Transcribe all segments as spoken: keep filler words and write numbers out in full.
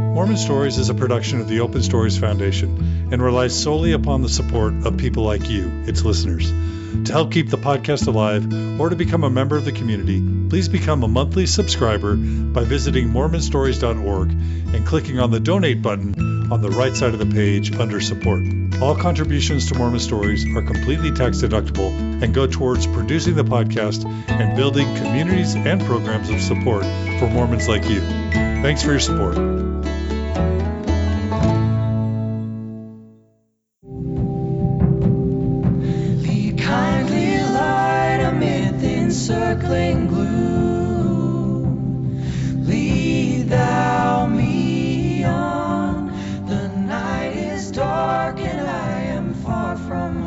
Mormon Stories is a production of the Open Stories Foundation and relies solely upon the support of people like you, its listeners. To help keep the podcast alive or to become a member of the community, please become a monthly subscriber by visiting mormon stories dot org and clicking on the donate button on the right side of the page under support. All contributions to Mormon Stories are completely tax deductible and go towards producing the podcast and building communities and programs of support for Mormons like you. Thanks for your support. Circling gloom, lead thou me on. The night is dark and I am far from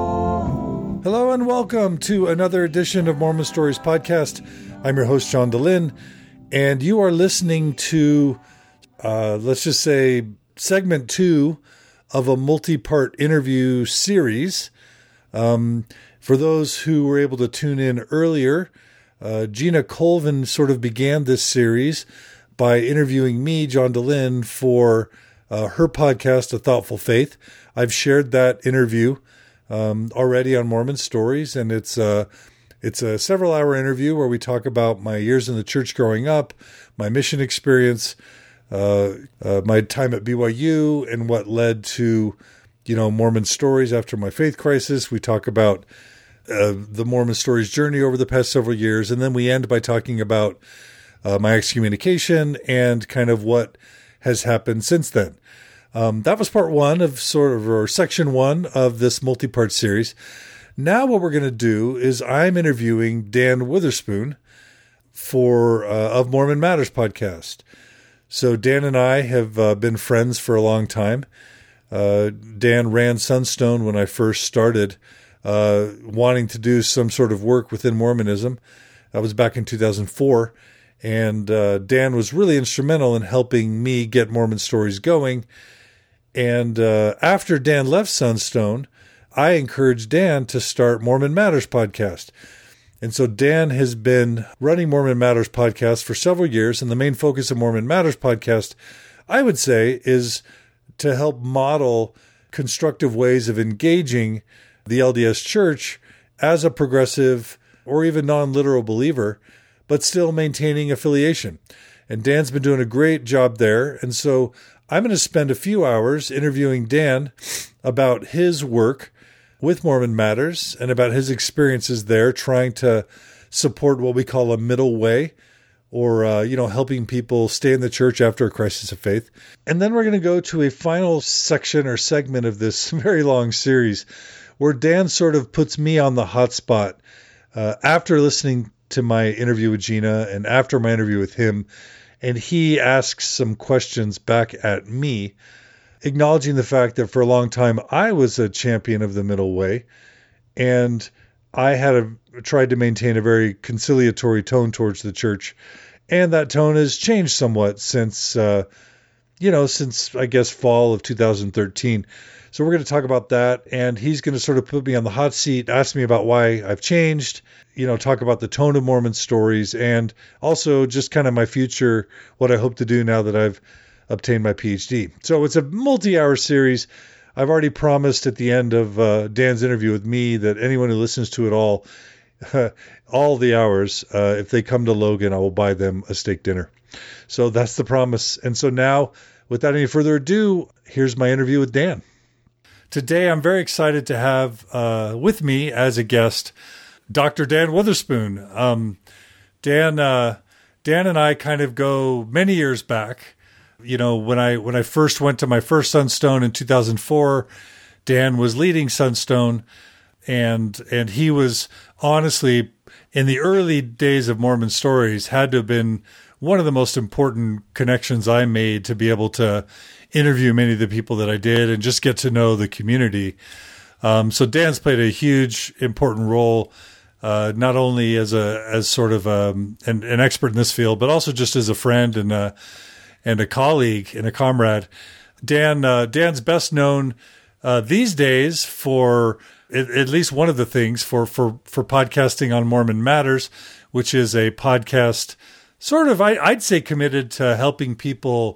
home. Hello and welcome to another edition of Mormon Stories Podcast. I'm your host, John DeLynn, and you are listening to, uh, let's just say, segment two of a multi-part interview series. Um, For those who were able to tune in earlier, uh, Gina Colvin sort of began this series by interviewing me, John DeLynn, for uh, her podcast, A Thoughtful Faith. I've shared that interview um, already on Mormon Stories, and it's, uh, it's a several-hour interview where we talk about my years in the church growing up, my mission experience, uh, uh, my time at B Y U, and what led to, you know, Mormon Stories after my faith crisis. We talk about Uh, the Mormon Stories journey over the past several years. And then we end by talking about uh, my excommunication and kind of what has happened since then. Um, that was part one of sort of, or section one of this multi-part series. Now what we're going to do is I'm interviewing Dan Witherspoon for uh, of Mormon Matters podcast. So Dan and I have uh, been friends for a long time. Uh, Dan ran Sunstone when I first started Uh, wanting to do some sort of work within Mormonism. That was back in two thousand four. And uh, Dan was really instrumental in helping me get Mormon Stories going. And uh, after Dan left Sunstone, I encouraged Dan to start Mormon Matters podcast. And so Dan has been running Mormon Matters podcast for several years. And the main focus of Mormon Matters podcast, I would say, is to help model constructive ways of engaging the L D S Church as a progressive or even non-literal believer, but still maintaining affiliation. And Dan's been doing a great job there. And so I'm going to spend a few hours interviewing Dan about his work with Mormon Matters and about his experiences there, trying to support what we call a middle way, or, uh, you know, helping people stay in the church after a crisis of faith. And then we're going to go to a final section or segment of this very long series where Dan sort of puts me on the hot spot uh, after listening to my interview with Gina and after my interview with him. And he asks some questions back at me, acknowledging the fact that for a long time I was a champion of the middle way. And I had a, tried to maintain a very conciliatory tone towards the church. And that tone has changed somewhat since, uh, you know, since, I guess, fall of two thousand thirteen. So we're going to talk about that, and he's going to sort of put me on the hot seat, ask me about why I've changed, you know, talk about the tone of Mormon Stories, and also just kind of my future, what I hope to do now that I've obtained my P H D. So it's a multi-hour series. I've already promised at the end of uh, Dan's interview with me that anyone who listens to it all, uh, all the hours, uh, if they come to Logan, I will buy them a steak dinner. So that's the promise. And so now, without any further ado, here's my interview with Dan. Today, I'm very excited to have uh, with me as a guest, Doctor Dan Witherspoon. Um, Dan, uh, Dan and I kind of go many years back. You know, when I when I first went to my first Sunstone in two thousand four, Dan was leading Sunstone, and and he was honestly in the early days of Mormon Stories had to have been one of the most important connections I made to be able to interview many of the people that I did and just get to know the community. Um, so Dan's played a huge, important role, uh, not only as a as sort of um, an, an expert in this field, but also just as a friend and a, and a colleague and a comrade. Dan uh, Dan's best known uh, these days for at, at least one of the things for for for podcasting on Mormon Matters, which is a podcast sort of I, I'd say committed to helping people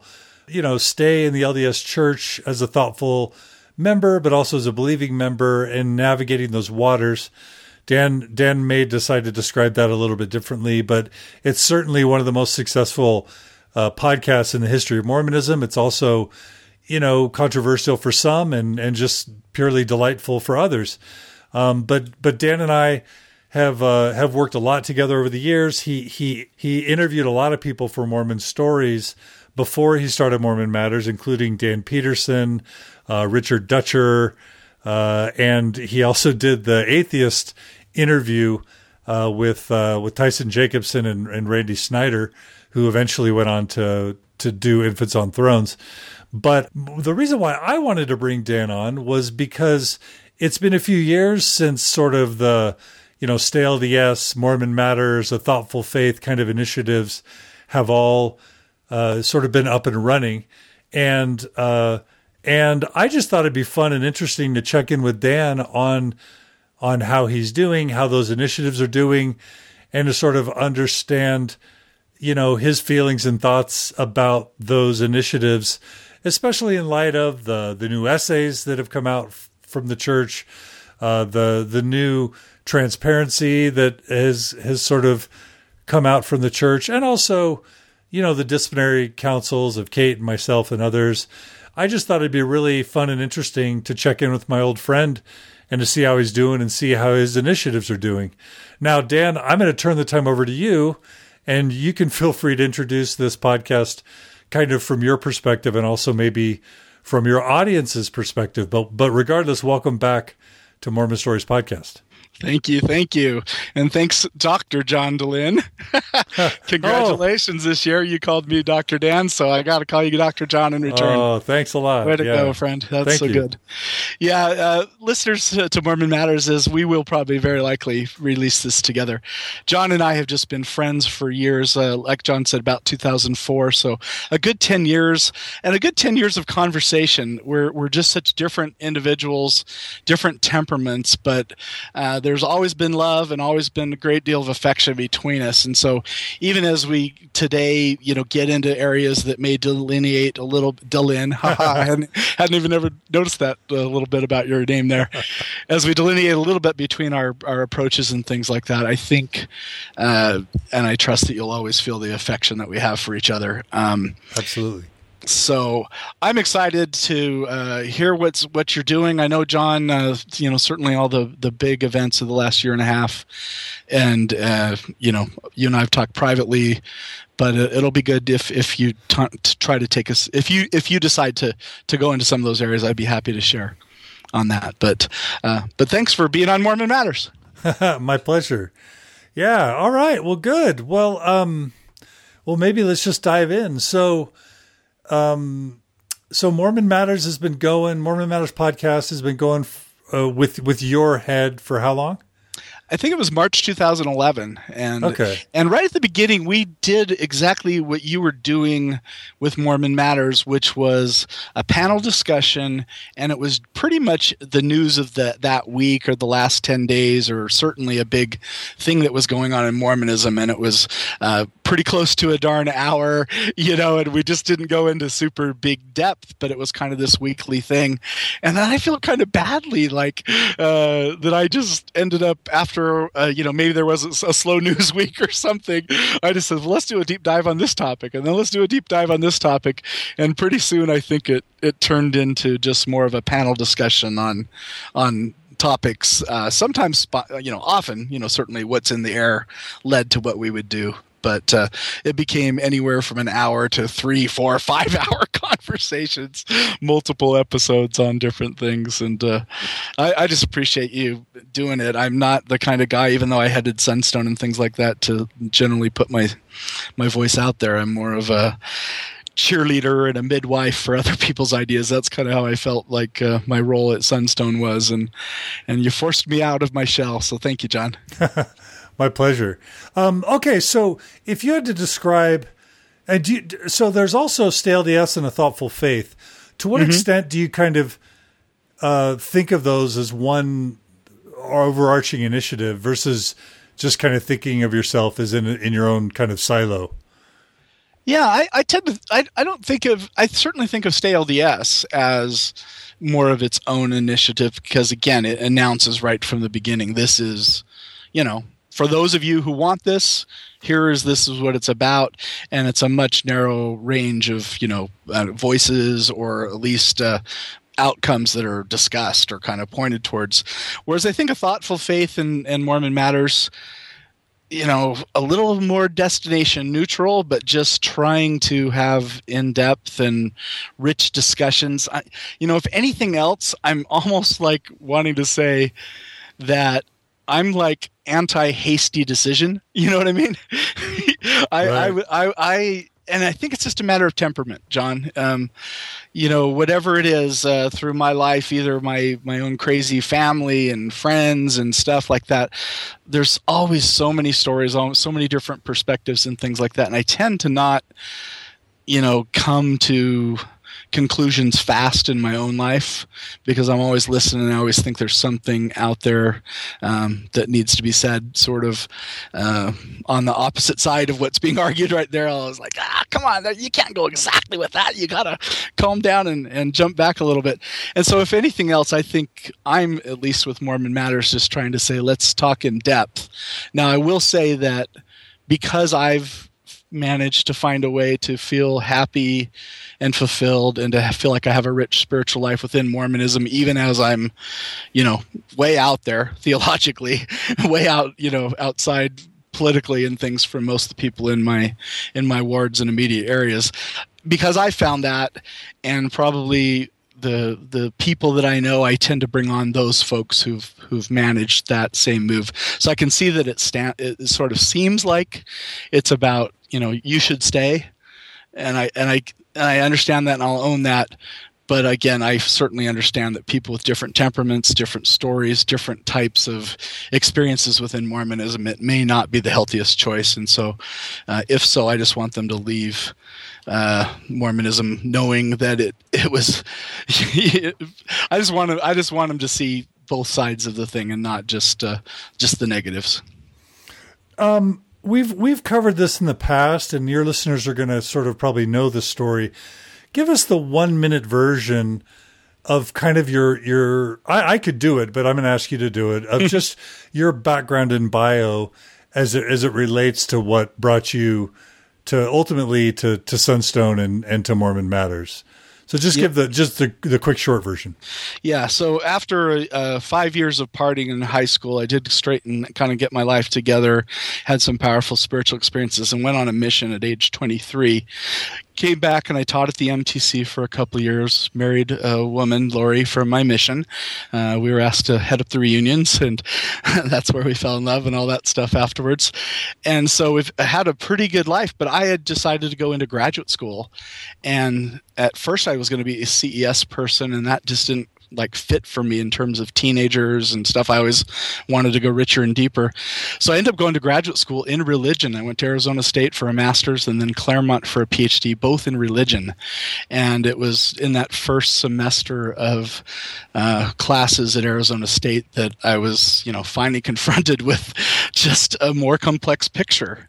you know, stay in the L D S Church as a thoughtful member, but also as a believing member and navigating those waters. Dan Dan may decide to describe that a little bit differently, but it's certainly one of the most successful uh, podcasts in the history of Mormonism. It's also, you know, controversial for some and and just purely delightful for others. Um, but but Dan and I have uh, have worked a lot together over the years. He he he interviewed a lot of people for Mormon Stories before he started Mormon Matters, including Dan Peterson, uh, Richard Dutcher, uh, and he also did the atheist interview uh, with uh, with Tyson Jacobson and, and Randy Snyder, who eventually went on to to do Infants on Thrones. But the reason why I wanted to bring Dan on was because it's been a few years since sort of the, you know, Stay L D S, Mormon Matters, A Thoughtful Faith kind of initiatives have all uh, sort of been up and running. And uh, and I just thought it'd be fun and interesting to check in with Dan on on how he's doing, how those initiatives are doing, and to sort of understand, you know, his feelings and thoughts about those initiatives, especially in light of the the new essays that have come out f- from the church, uh, the the new transparency that has has sort of come out from the church, and also, you know, the disciplinary councils of Kate and myself and others. I just thought it'd be really fun and interesting to check in with my old friend and to see how he's doing and see how his initiatives are doing. Now, Dan, I'm going to turn the time over to you, and you can feel free to introduce this podcast kind of from your perspective and also maybe from your audience's perspective. But but regardless, welcome back to Mormon Stories Podcast. Thank you, thank you. And thanks, Doctor John DeLynn. Congratulations, oh. This year you called me Doctor Dan, so I got to call you Doctor John in return. Oh, thanks a lot. Way to yeah. go, friend. That's Thank so you. good. Yeah, uh, listeners to Mormon Matters, is we will probably very likely release this together. John and I have just been friends for years, uh, like John said, about two thousand four, so a good ten years, and a good ten years of conversation. We're, we're just such different individuals, different temperaments, but uh, there's always been love and always been a great deal of affection between us. And so even as we today, you know, get into areas that may delineate a little, Delin, I hadn't, hadn't even ever noticed that a little bit about your name there. As we delineate a little bit between our, our approaches and things like that, I think, uh, and I trust that you'll always feel the affection that we have for each other. Um, Absolutely. So I'm excited to uh, hear what's what you're doing. I know, John, uh, you know, certainly all the, the big events of the last year and a half, and uh, you know, you and I have talked privately, but it'll be good if if you t- to try to take us if you if you decide to to go into some of those areas. I'd be happy to share on that. But uh, but thanks for being on Mormon Matters. My pleasure. Yeah. All right. Well, good. Well, um, well, maybe let's just dive in. So. Um, so Mormon Matters has been going, Mormon Matters podcast has been going uh, with, with your head for how long? I think it was March two thousand eleven. And, okay. and right at the beginning, we did exactly what you were doing with Mormon Matters, which was a panel discussion. And it was pretty much the news of the, that week or the last ten days, or certainly a big thing that was going on in Mormonism. And it was uh, pretty close to a darn hour, you know, and we just didn't go into super big depth, but it was kind of this weekly thing. And then I feel kind of badly like uh, that I just ended up after Uh, you know, maybe there was a, a slow news week or something. I just said, well, let's do a deep dive on this topic, and then let's do a deep dive on this topic. And pretty soon, I think it it turned into just more of a panel discussion on on topics. Uh, sometimes, spot, you know, often, you know, certainly what's in the air led to what we would do. But uh, it became anywhere from an hour to three, four, five hour conversations, multiple episodes on different things. And uh, I, I just appreciate you doing it. I'm not the kind of guy, even though I headed Sunstone and things like that, to generally put my my voice out there. I'm more of a cheerleader and a midwife for other people's ideas. That's kind of how I felt like uh, my role at Sunstone was. And, and you forced me out of my shell. So thank you, John. My pleasure. Um, okay, so if you had to describe, and do you, so there's also Stay L D S and A Thoughtful Faith. To what mm-hmm. extent do you kind of uh, think of those as one overarching initiative versus just kind of thinking of yourself as in in your own kind of silo? Yeah, I, I tend to. I, I don't think of. I certainly think of Stay L D S as more of its own initiative because, again, it announces right from the beginning. This is, you know, for those of you who want this, here is this is what it's about, and it's a much narrow range of, you know, uh, voices or at least uh, outcomes that are discussed or kind of pointed towards. Whereas I think a Thoughtful Faith and, and Mormon Matters, you know, a little more destination neutral, but just trying to have in-depth and rich discussions. I, you know, if anything else, I'm almost like wanting to say that I'm like anti-hasty decision. You know what I mean? I, Right. I, I, I, and I think it's just a matter of temperament, John. Um, you know, whatever it is uh, through my life, either my, my own crazy family and friends and stuff like that, there's always so many stories, so many different perspectives and things like that. And I tend to not, you know, come to conclusions fast in my own life because I'm always listening and I always think there's something out there um, that needs to be said sort of uh, on the opposite side of what's being argued right there. I was like, ah, come on, you can't go exactly with that. You got to calm down and, and jump back a little bit. And so if anything else, I think I'm, at least with Mormon Matters, just trying to say, let's talk in depth. Now, I will say that because I've managed to find a way to feel happy and fulfilled and to feel like I have a rich spiritual life within Mormonism, even as I'm, you know, way out there theologically, way out, you know, outside politically and things from most of the people in my, in my wards and immediate areas, because I found that, and probably the the people that I know, I tend to bring on those folks who've who've managed that same move. So I can see that it stand it sort of seems like it's about, you know, you should stay, and I and I and I understand that and I'll own that. But again, I certainly understand that people with different temperaments, different stories, different types of experiences within Mormonism, it may not be the healthiest choice. And so, uh, if so, I just want them to leave uh, Mormonism knowing that it it was. I just want to I just want them to see both sides of the thing and not just uh, just the negatives. Um, we've we've covered this in the past, and your listeners are going to sort of probably know the story. Give us the one minute version of kind of your, your, I, I could do it, but I'm going to ask you to do it, of just your background and bio as it, as it relates to what brought you to ultimately to, to Sunstone and, and to Mormon Matters. So just Yeah. give the, just the, the quick short version. Yeah, so after uh, five years of partying in high school, I did straighten, kind of get my life together, had some powerful spiritual experiences, and went on a mission at age twenty-three. Came back and I taught at the M T C for a couple of years, married a woman, Lori, from my mission. Uh, we were asked to head up the reunions, and that's where we fell in love and all that stuff afterwards. And so we've had a pretty good life, but I had decided to go into graduate school. And at first I was going to be a C E S person, and that just didn't like fit for me in terms of teenagers and stuff. I always wanted to go richer and deeper. So I ended up going to graduate school in religion. I went to Arizona State for a master's and then Claremont for a P H D, both in religion. And it was in that first semester of uh, classes at Arizona State that I was, you know, finally confronted with just a more complex picture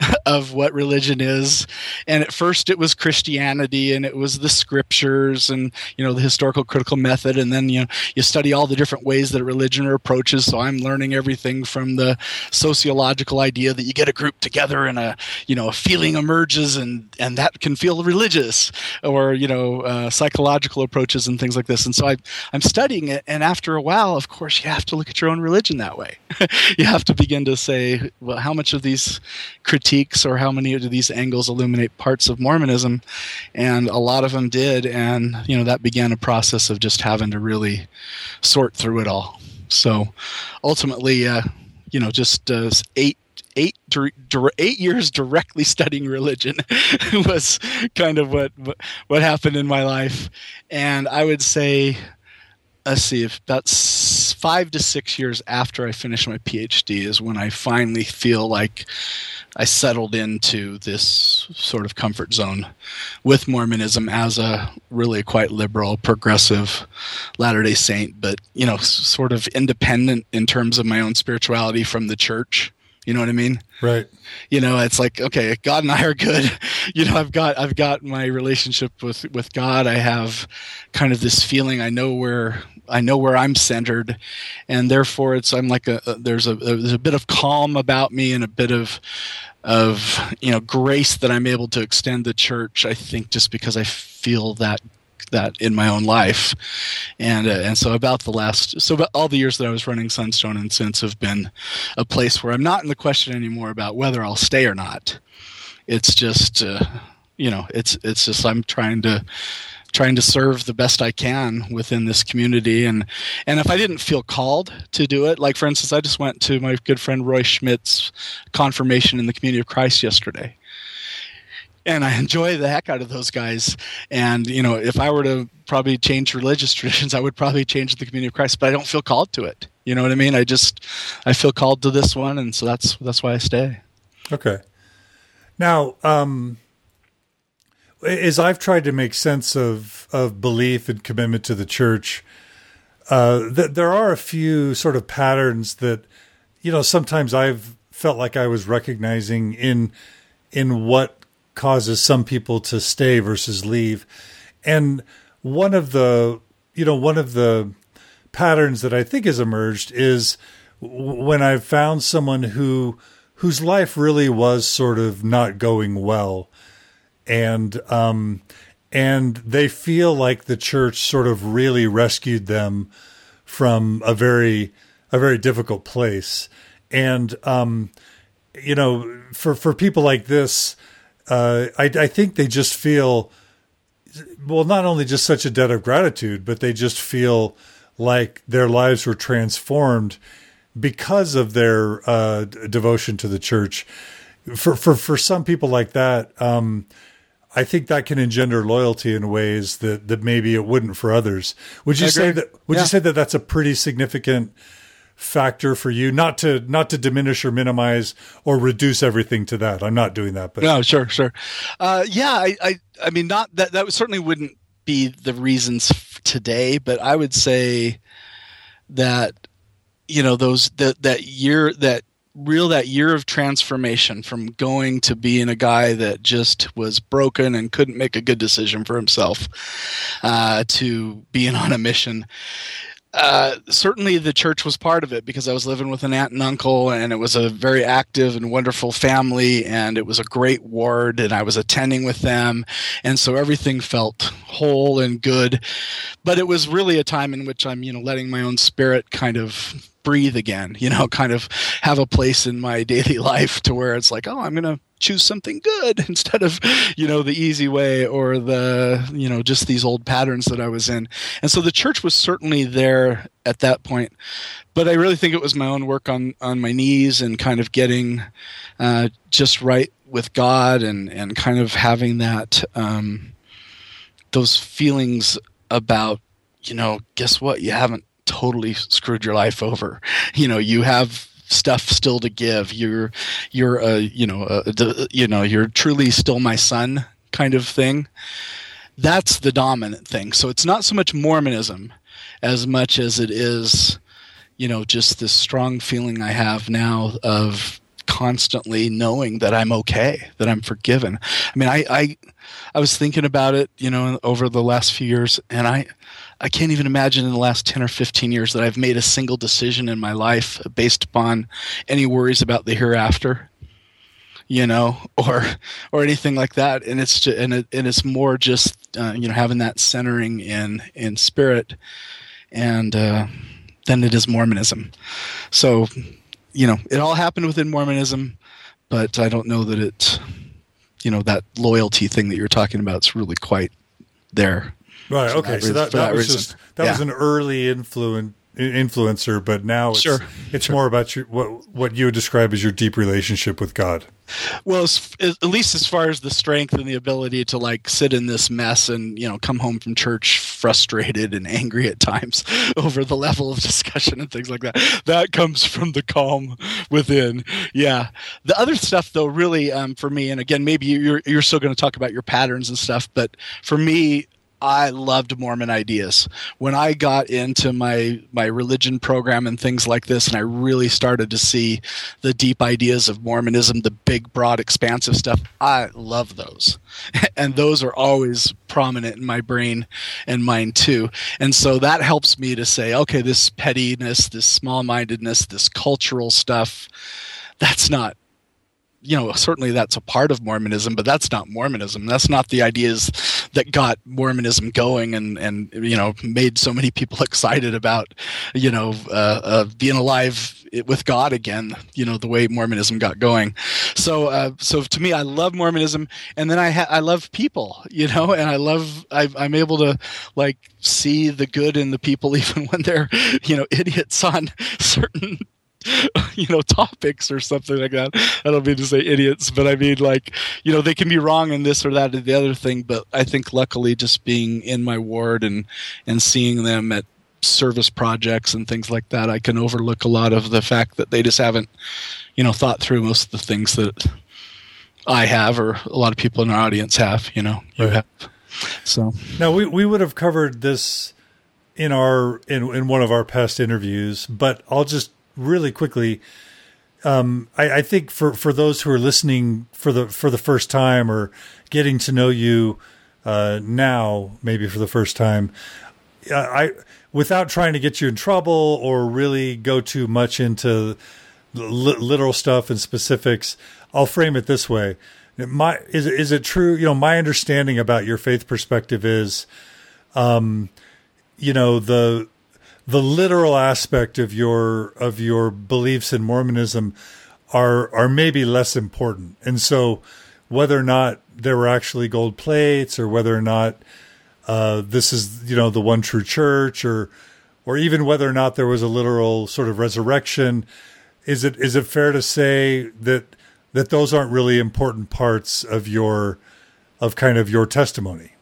of what religion is. And at first it was Christianity, and it was the scriptures and, you know, the historical critical method. And then, you know, you study all the different ways that religion approaches. So I'm learning everything from the sociological idea that you get a group together and a, you know, a feeling emerges and, and that can feel religious, or, you know, uh, psychological approaches and things like this. And so I, I'm studying it. And after a while, of course, you have to look at your own religion that way. You have to begin to say, well, how much of these critiques or how many of these angles illuminate parts of Mormonism? And a lot of them did. And, you know, that began a process of just having to really sort through it all. So ultimately, uh, you know, just uh, eight Eight, eight years directly studying religion was kind of what, what happened in my life. And I would say, let's see, if that's five to six years after I finished my P H D is when I finally feel like I settled into this sort of comfort zone with Mormonism as a really quite liberal, progressive Latter-day Saint, but, you know, sort of independent in terms of my own spirituality from the church. You know what I mean? Right. You know, it's like, okay, God and I are good. You know, I've got I've got my relationship with, with God. I have kind of this feeling. I know where I know where I'm centered, and therefore, it's I'm like a, a there's a there's a bit of calm about me and a bit of of you know grace that I'm able to extend the church. I think just because I feel that. that in my own life, and uh, and so about the last so about all the years that I was running Sunstone and Since have been a place where I'm not in the question anymore about whether I'll stay or not. It's just uh, you know it's it's just I'm trying to trying to serve the best I can within this community, and and if I didn't feel called to do it, like for instance, I just went to my good friend Roy Schmidt's confirmation in the Community of Christ yesterday. And I enjoy the heck out of those guys. And, you know, if I were to probably change religious traditions, I would probably change the Community of Christ, but I don't feel called to it. You know what I mean? I just, I feel called to this one. And so that's, that's why I stay. Okay. Now, um, as I've tried to make sense of, of belief and commitment to the church, uh, th- there are a few sort of patterns that, you know, sometimes I've felt like I was recognizing in, in what causes some people to stay versus leave. And one of the, you know, one of the patterns that I think has emerged is when I've found someone who, whose life really was sort of not going well. And, um, and they feel like the church sort of really rescued them from a very, a very difficult place. And, um, you know, for, for people like this, Uh, I, I think they just feel, well, not only just such a debt of gratitude, but they just feel like their lives were transformed because of their uh, devotion to the church. For for for some people like that, um, I think that can engender loyalty in ways that, that maybe it wouldn't for others. Would you say that? Would yeah. you say that that's a pretty significant factor for you? Not to not to diminish or minimize or reduce everything to that. I'm not doing that. But no, sure, sure. Uh, yeah, I, I, I mean, not that that certainly wouldn't be the reasons today, but I would say that you know those that that year that real that year of transformation from going to being a guy that just was broken and couldn't make a good decision for himself uh, to being on a mission. Uh, certainly the church was part of it because I was living with an aunt and uncle, and it was a very active and wonderful family, and it was a great ward, and I was attending with them. And so everything felt whole and good, but it was really a time in which I'm, you know, letting my own spirit kind of breathe again, you know, kind of have a place in my daily life to where it's like, oh, I'm going to choose something good instead of, you know, the easy way or the, you know, just these old patterns that I was in. And so the church was certainly there at that point, but I really think it was my own work on, on my knees and kind of getting uh, just right with God and, and kind of having that, um, those feelings about, you know, guess what? You haven't totally screwed your life over. You know, you have stuff still to give. You're, you're a, you know, a, you know, you're truly still my son kind of thing. That's the dominant thing. So it's not so much Mormonism as much as it is, you know, just this strong feeling I have now of constantly knowing that I'm okay, that I'm forgiven. I mean, I, I, I was thinking about it, you know, over the last few years, and I, I can't even imagine in the last ten or fifteen years that I've made a single decision in my life based upon any worries about the hereafter, you know, or or anything like that. And it's just, and it, and it's more just uh, you know, having that centering in in spirit, and uh, than it is Mormonism. So, you know, it all happened within Mormonism, but I don't know that it, you know, that loyalty thing that you're talking about is really quite there. Right. Okay. So that, that, that was reason. just that yeah. was an early influen, influencer, but now it's sure. it's sure. more about your, what what you would describe as your deep relationship with God. Well, as, at least as far as the strength and the ability to like sit in this mess and, you know, come home from church frustrated and angry at times over the level of discussion and things like that. That comes from the calm within. Yeah. The other stuff, though, really um, for me, and again, maybe you're you're still going to talk about your patterns and stuff, but for me, I loved Mormon ideas. When I got into my, my religion program and things like this, and I really started to see the deep ideas of Mormonism, the big, broad, expansive stuff, I love those. And those are always prominent in my brain and mind too. And so that helps me to say, okay, this pettiness, this small-mindedness, this cultural stuff, that's not, you know, certainly that's a part of Mormonism, but that's not Mormonism. That's not the ideas that got Mormonism going and, and you know, made so many people excited about, you know, uh, uh, being alive with God again, you know, the way Mormonism got going. So, uh, so to me, I love Mormonism, and then I ha- I love people, you know, and I love, I, I'm able to like see the good in the people, even when they're, you know, idiots on certain you know, topics or something like that. I don't mean to say idiots, but I mean like, you know, they can be wrong in this or that or the other thing. But I think luckily just being in my ward and, and seeing them at service projects and things like that, I can overlook a lot of the fact that they just haven't, you know, thought through most of the things that I have or a lot of people in our audience have, you know, you right. have. So now we, we would have covered this in our, in, in one of our past interviews, but I'll just, really quickly, um, I, I think for, for those who are listening for the for the first time or getting to know you uh, now, maybe for the first time, uh, I without trying to get you in trouble or really go too much into li- literal stuff and specifics, I'll frame it this way: my is is it true? You know, my understanding about your faith perspective is, um, you know, the the literal aspect of your of your beliefs in Mormonism are are maybe less important. And so whether or not there were actually gold plates or whether or not uh, this is, you know, the one true church or or even whether or not there was a literal sort of resurrection, is it is it fair to say that that those aren't really important parts of your of kind of your testimony?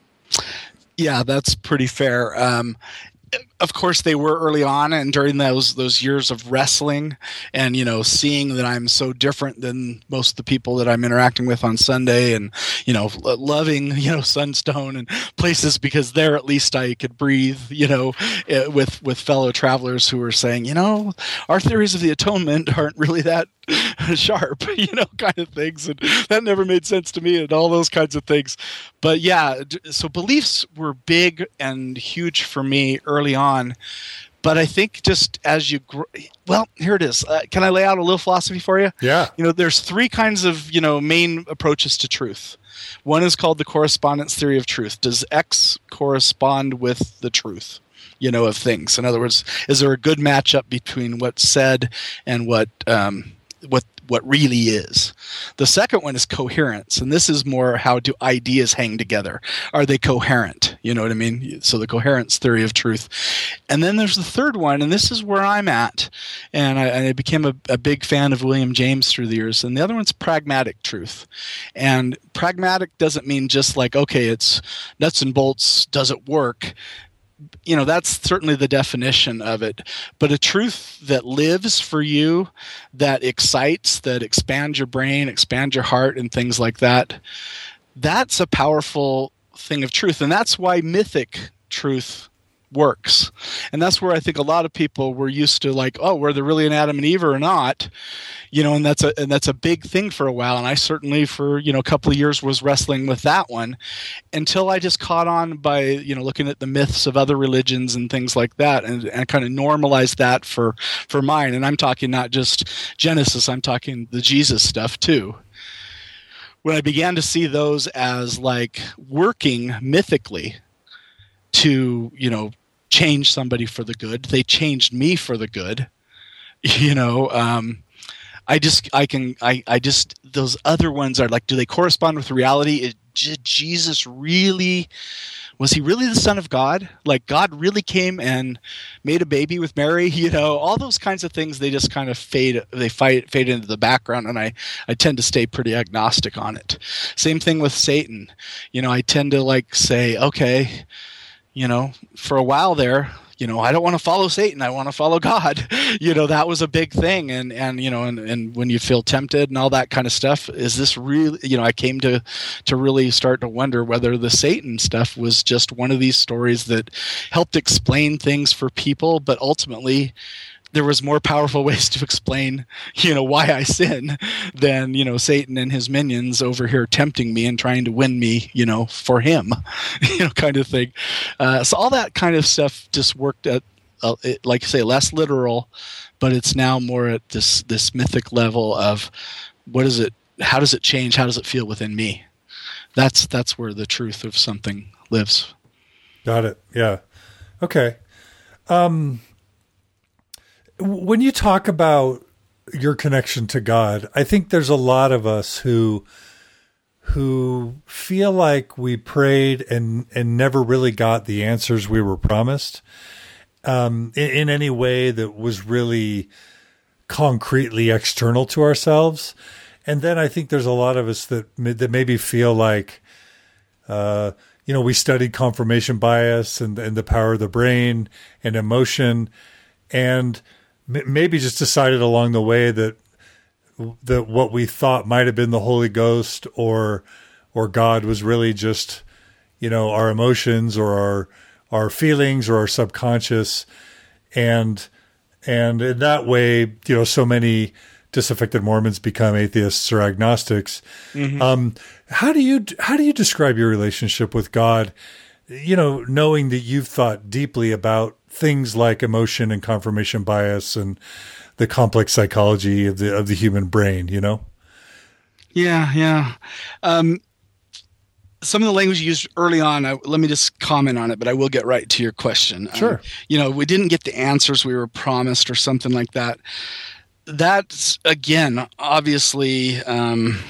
Yeah, that's pretty fair. Um, Of course, they were early on, and during those those years of wrestling, and you know, seeing that I'm so different than most of the people that I'm interacting with on Sunday, and you know, loving you know Sunstone and places because there at least I could breathe, you know, with with fellow travelers who were saying, you know, our theories of the atonement aren't really that sharp, you know, kind of things, and that never made sense to me, and all those kinds of things. But yeah, so beliefs were big and huge for me early on. But I think just as you grow, well, here it is. Uh, can I lay out a little philosophy for you? Yeah. You know, there's three kinds of, you know, main approaches to truth. One is called the correspondence theory of truth. Does X correspond with the truth, you know, of things? In other words, is there a good matchup between what's said and what, um, what, what really is? The second one is coherence, and this is more how do ideas hang together? Are they coherent? You know what I mean? So the coherence theory of truth. And then there's the third one, and this is where I'm at, and I, and I became a, a big fan of William James through the years, and the other one's pragmatic truth. And pragmatic doesn't mean just like, okay, it's nuts and bolts, does it work? You know, that's certainly the definition of it. But a truth that lives for you, that excites, that expands your brain, expands your heart, and things like that, that's a powerful thing of truth. And that's why mythic truth works. And that's where I think a lot of people were used to like, oh, were there really an Adam and Eve or not? You know, and that's a and that's a big thing for a while. And I certainly for, you know, a couple of years was wrestling with that one until I just caught on by, you know, looking at the myths of other religions and things like that and, and kind of normalized that for, for mine. And I'm talking not just Genesis, I'm talking the Jesus stuff too. When I began to see those as like working mythically to, you know, change somebody for the good, they changed me for the good, you know, um, I just, I can, I, I just, those other ones are like, do they correspond with reality? Is Jesus really, was he really the Son of God? Like God really came and made a baby with Mary, you know, all those kinds of things, they just kind of fade, they fight, fade into the background. And I, I tend to stay pretty agnostic on it. Same thing with Satan. You know, I tend to like say, okay, you know, for a while there, you know, I don't want to follow Satan. I want to follow God. You know, that was a big thing. And, and, you know, and, and when you feel tempted and all that kind of stuff, is this really, you know, I came to, to really start to wonder whether the Satan stuff was just one of these stories that helped explain things for people, but ultimately there was more powerful ways to explain, you know, why I sin than, you know, Satan and his minions over here tempting me and trying to win me, you know, for him, you know, kind of thing. Uh, so all that kind of stuff just worked at, uh, it, like I say, less literal, but it's now more at this, this mythic level of what is it, how does it change? How does it feel within me? That's, that's where the truth of something lives. Got it. Yeah. Okay. Um, When you talk about your connection to God, I think there's a lot of us who who feel like we prayed and, and never really got the answers we were promised um, in, in any way that was really concretely external to ourselves. And then I think there's a lot of us that that maybe feel like, uh, you know, we studied confirmation bias and, and the power of the brain and emotion, and maybe just decided along the way that that what we thought might have been the Holy Ghost or or God was really just, you know, our emotions or our our feelings or our subconscious, and and in that way, you know, so many disaffected Mormons become atheists or agnostics. Mm-hmm. Um, how do you how do you describe your relationship with God? You know, knowing that you've thought deeply about things like emotion and confirmation bias and the complex psychology of the of the human brain, you know? Yeah, yeah. Um, some of the language you used early on, I, let me just comment on it, but I will get right to your question. Sure. Um, you know, we didn't get the answers we were promised or something like that. That's, again, obviously, um,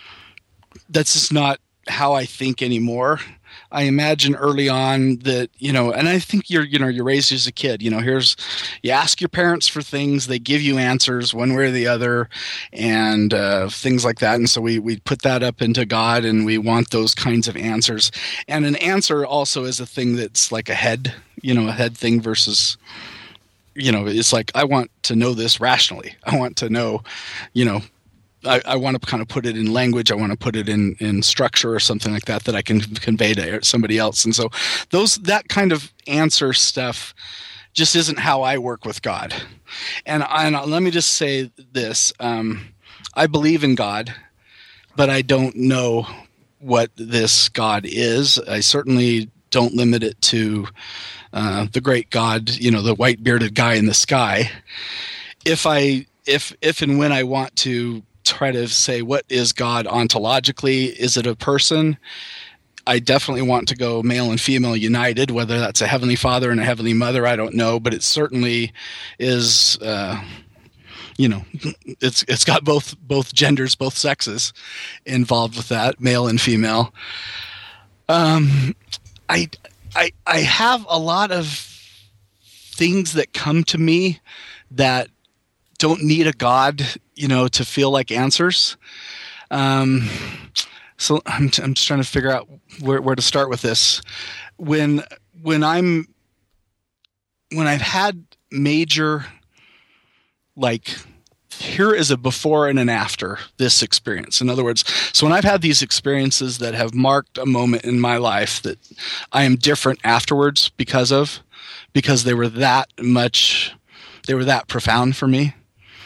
that's just not how I think anymore. I imagine early on that, you know, and I think you're, you know, you're raised as a kid, you know, here's, you ask your parents for things, they give you answers one way or the other, and uh, things like that. And so we, we put that up into God, and we want those kinds of answers. And an answer also is a thing that's like a head, you know, a head thing versus, you know, it's like, I want to know this rationally. I want to know, you know, I, I want to kind of put it in language. I want to put it in, in structure or something like that that I can convey to somebody else. And so those that kind of answer stuff just isn't how I work with God. And, I, and let me just say this. Um, I believe in God, but I don't know what this God is. I certainly don't limit it to uh, the great God, you know, the white-bearded guy in the sky. If I, if, if and when I want to try to say, what is God ontologically? Is it a person? I definitely want to go male and female united, whether that's a heavenly father and a heavenly mother, I don't know, but it certainly is, uh, you know, it's it's got both both genders, both sexes involved with that, male and female. Um, I I I have a lot of things that come to me that don't need a God, you know, to feel like answers. Um, so I'm, I'm just trying to figure out where, where to start with this. When, when I'm, when I've had major, like, here is a before and an after this experience. In other words, so when I've had these experiences that have marked a moment in my life that I am different afterwards because of, because they were that much, they were that profound for me.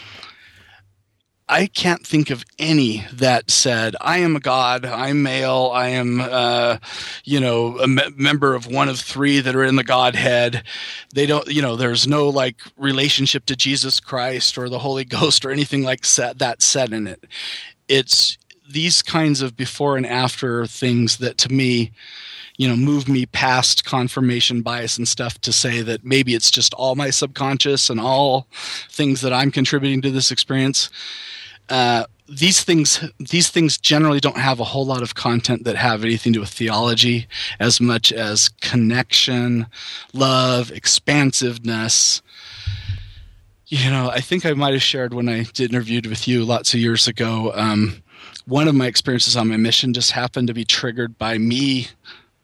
I can't think of any that said, I am a God, I'm male, I am, uh, you know, a me- member of one of three that are in the Godhead. They don't, you know, there's no like relationship to Jesus Christ or the Holy Ghost or anything like that said in it. It's these kinds of before and after things that to me, you know, move me past confirmation bias and stuff to say that maybe it's just all my subconscious and all things that I'm contributing to this experience. Uh, these things, these things generally don't have a whole lot of content that have anything to do with theology as much as connection, love, expansiveness. You know, I think I might have shared when I did interviewed with you lots of years ago. Um, one of my experiences on my mission just happened to be triggered by me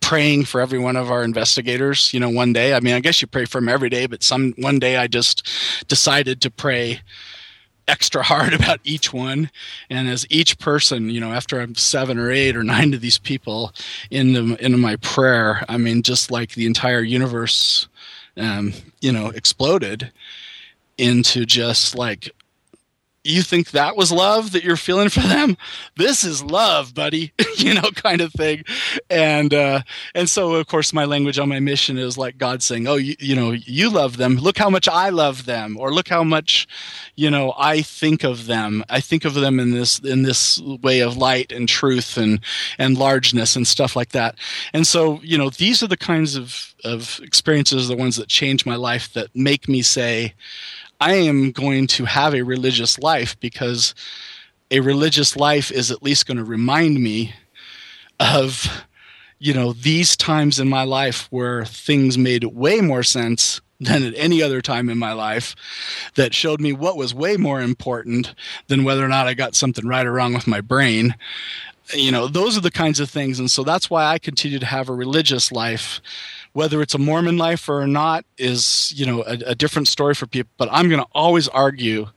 praying for every one of our investigators, you know, one day. I mean, I guess you pray for them every day, but some one day I just decided to pray extra hard about each one. And as each person, you know, after I'm seven or eight or nine of these people into, into my prayer, I mean, just like the entire universe, um, you know, exploded into just like, you think that was love that you're feeling for them? This is love, buddy, you know, kind of thing. And, uh, and so of course my language on my mission is like God saying, oh, you, you know, you love them. Look how much I love them, or look how much, you know, I think of them. I think of them in this, in this way of light and truth and, and largeness and stuff like that. And so, you know, these are the kinds of, of experiences, the ones that change my life, that make me say, I am going to have a religious life, because a religious life is at least going to remind me of, you know, these times in my life where things made way more sense than at any other time in my life, that showed me what was way more important than whether or not I got something right or wrong with my brain. You know, those are the kinds of things. And so that's why I continue to have a religious life. Whether it's a Mormon life or not is, you know, a, a different story for people. But I'm going to always argue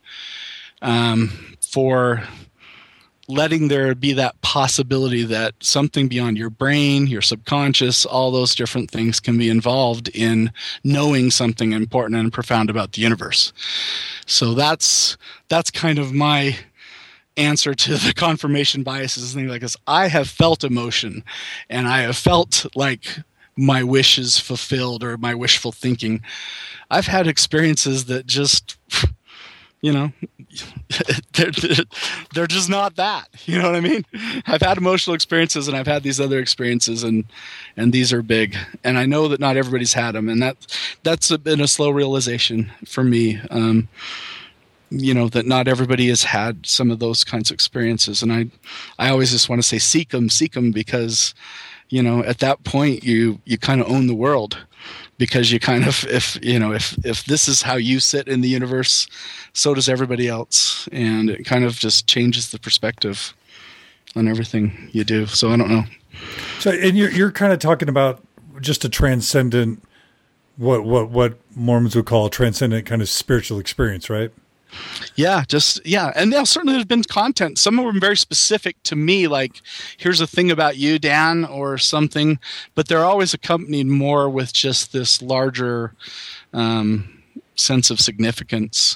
um, for letting there be that possibility that something beyond your brain, your subconscious, all those different things can be involved in knowing something important and profound about the universe. So that's that's kind of my answer to the confirmation biases and things like this. I have felt emotion, and I have felt like my wish is fulfilled, or my wishful thinking. I've had experiences that just, you know, they're, they're just not that. You know what I mean? I've had emotional experiences, and I've had these other experiences, and and these are big. And I know that not everybody's had them, and that that's been a slow realization for me. Um, you know, that not everybody has had some of those kinds of experiences. And I, I always just want to say, seek them, seek them, because, you know, at that point you, you kind of own the world, because you kind of, if, you know, if, if this is how you sit in the universe, so does everybody else. And it kind of just changes the perspective on everything you do. So I don't know. So, and you're, you're kind of talking about just a transcendent, what, what, what Mormons would call a transcendent kind of spiritual experience, right? Yeah, just, yeah. And now certainly there's been content. Some of them very specific to me, like, here's a thing about you, Dan, or something. But they're always accompanied more with just this larger um, sense of significance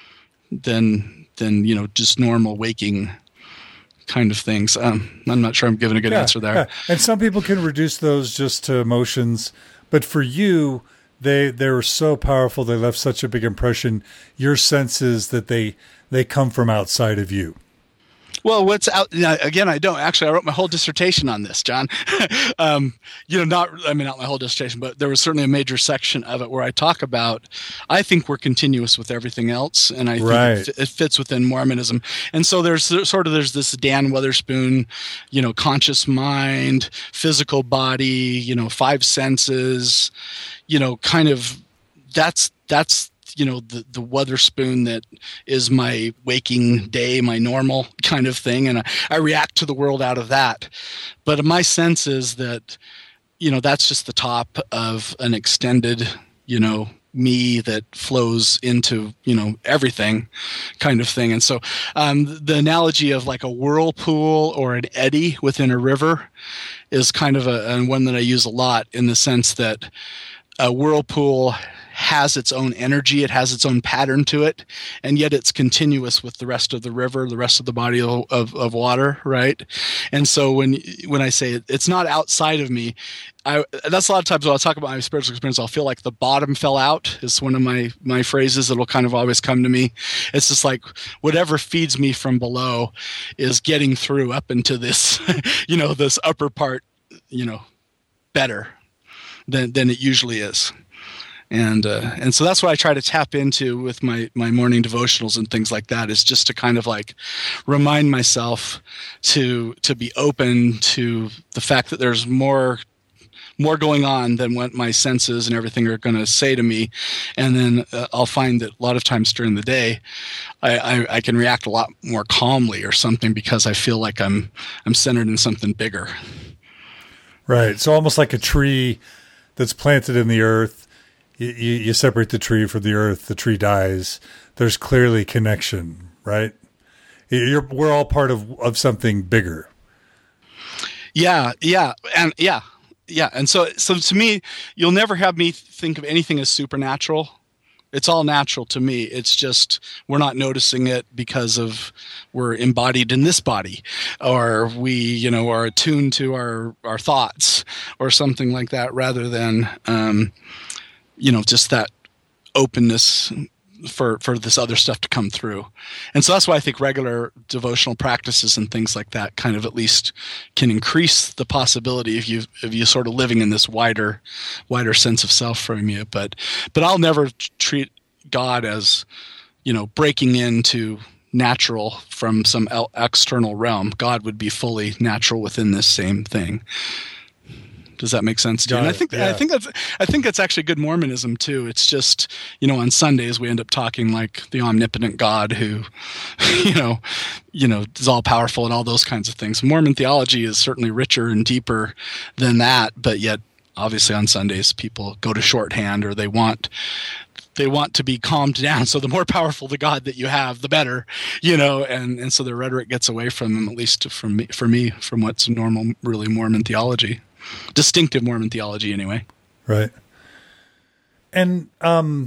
than, than, you know, just normal waking kind of things. Um, I'm not sure I'm giving a good yeah, answer there. Yeah. And some people can reduce those just to emotions. But for you, They they were so powerful. They left such a big impression. Your sense is that they they come from outside of you. Well, what's out again? I don't actually. I wrote my whole dissertation on this, John. um, you know, not I mean not my whole dissertation, but there was certainly a major section of it where I talk about. I think we're continuous with everything else, and I think right. it, it fits within Mormonism. And so there's sort of there's this Dan Weatherspoon, you know, conscious mind, physical body, you know, five senses, you know, kind of that's that's. you know, the, the Weatherspoon that is my waking day, my normal kind of thing. And I, I react to the world out of that. But my sense is that, you know, that's just the top of an extended, you know, me that flows into, you know, everything kind of thing. And so um, the analogy of like a whirlpool or an eddy within a river is kind of a, and one that I use a lot, in the sense that a whirlpool has its own energy, it has its own pattern to it, and yet it's continuous with the rest of the river, the rest of the body of, of, of water, right? And so when when I say it, it's not outside of me, I, that's a lot of times when I talk about my spiritual experience, I'll feel like the bottom fell out is one of my, my phrases that'll kind of always come to me. It's just like whatever feeds me from below is getting through up into this, you know, this upper part, you know, better than than it usually is. And uh, and so that's what I try to tap into with my, my morning devotionals and things like that, is just to kind of like remind myself to to be open to the fact that there's more more going on than what my senses and everything are going to say to me. And then uh, I'll find that a lot of times during the day, I, I, I can react a lot more calmly or something, because I feel like I'm I'm centered in something bigger. Right. So almost like a tree that's planted in the earth, you, you, you separate the tree from the earth, the tree dies. There's clearly connection, right? You're, we're all part of, of something bigger. Yeah, yeah, and yeah, yeah. And so, so to me, you'll never have me think of anything as supernatural. It's all natural to me. It's just we're not noticing it because of we're embodied in this body, or we, you know, are attuned to our, our thoughts or something like that, rather than, um, you know, just that openness for, for this other stuff to come through. And so that's why I think regular devotional practices and things like that kind of at least can increase the possibility of you, of you sort of living in this wider, wider sense of self from you. But, but I'll never treat God as, you know, breaking into natural from some el- external realm. God would be fully natural within this same thing. Does that make sense to you? And I think yeah. I think that's I think that's actually good Mormonism too. It's just, you know, on Sundays we end up talking like the omnipotent God who, you know, you know, is all powerful and all those kinds of things. Mormon theology is certainly richer and deeper than that, but yet obviously on Sundays people go to shorthand, or they want they want to be calmed down. So the more powerful the God that you have, the better, you know, and, and so the rhetoric gets away from them, at least from me, for me, from what's normal, really Mormon theology. Distinctive Mormon theology, anyway. Right. And um,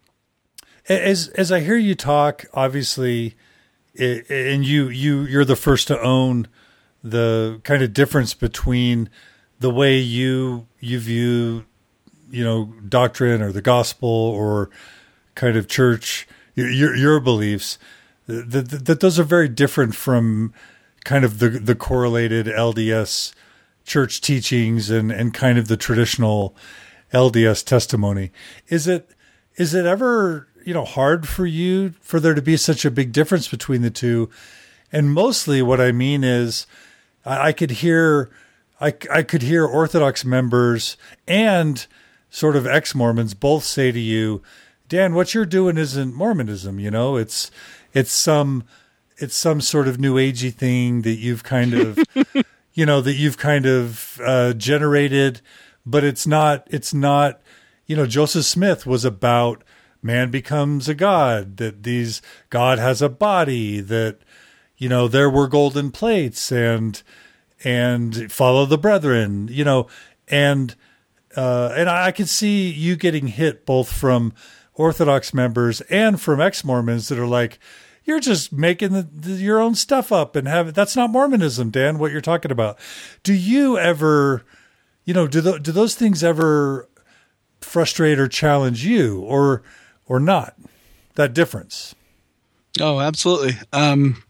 as as I hear you talk, obviously, it, and you you you're the first to own the kind of difference between the way you you view, you know, doctrine or the gospel or kind of church, your your beliefs. That, that, that those are very different from kind of the the correlated L D S church teachings and, and kind of the traditional L D S testimony. Is it, is it ever, you know, hard for you for there to be such a big difference between the two? And mostly what I mean is I, I could hear, I, I could hear Orthodox members and sort of ex-Mormons both say to you, Dan, what you're doing isn't Mormonism. You know, it's, it's some, it's some sort of new agey thing that you've kind of, you know, that you've kind of uh, generated, but it's not, it's not, you know, Joseph Smith was about man becomes a god, that these, God has a body, that, you know, there were golden plates and, and follow the brethren, you know, and, uh, and I could see you getting hit both from Orthodox members and from ex-Mormons that are like, you're just making the, the, your own stuff up and have that's not Mormonism, Dan, what you're talking about. Do you ever, you know, do, the, do those things ever frustrate or challenge you or, or not, that difference? Oh, absolutely. Um,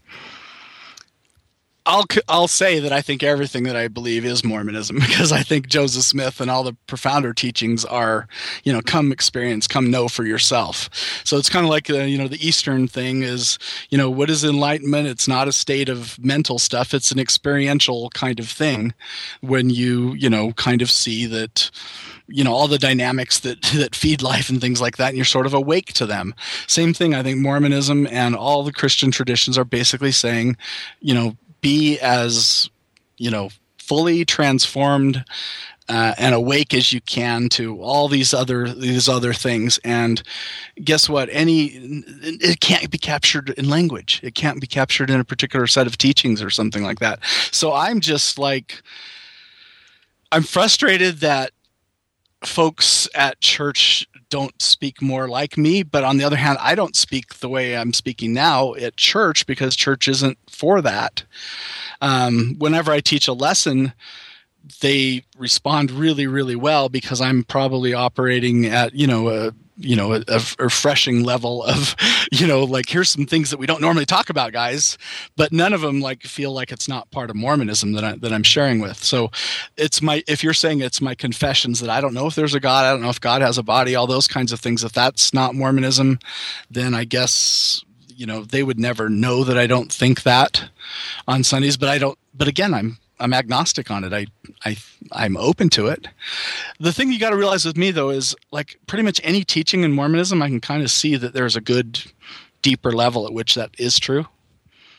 I'll I'll say that I think everything that I believe is Mormonism, because I think Joseph Smith and all the profounder teachings are, you know, come experience, come know for yourself. So it's kind of like, uh, you know, the Eastern thing is, you know, what is enlightenment? It's not a state of mental stuff. It's an experiential kind of thing when you, you know, kind of see that, you know, all the dynamics that, that feed life and things like that, and you're sort of awake to them. Same thing, I think Mormonism and all the Christian traditions are basically saying, you know, be as, you know, fully transformed uh, and awake as you can to all these other these other things. And guess what? Any it can't be captured in language. It can't be captured in a particular set of teachings or something like that. So I'm just like, I'm frustrated that folks at church don't speak more like me, but on the other hand, I don't speak the way I'm speaking now at church because church isn't for that. Um, whenever I teach a lesson, they respond really, really well because I'm probably operating at, you know, a, you know, a, a refreshing level of, you know, like, here's some things that we don't normally talk about, guys, but none of them like feel like it's not part of Mormonism that I, that I'm sharing with. So it's my, if you're saying it's my confessions that I don't know if there's a God, I don't know if God has a body, all those kinds of things, if that's not Mormonism, then I guess, you know, they would never know that I don't think that on Sundays, but I don't, but again, I'm, I'm agnostic on it. I, I, I'm open to it. The thing you got to realize with me, though, is like pretty much any teaching in Mormonism, I can kind of see that there's a good, deeper level at which that is true.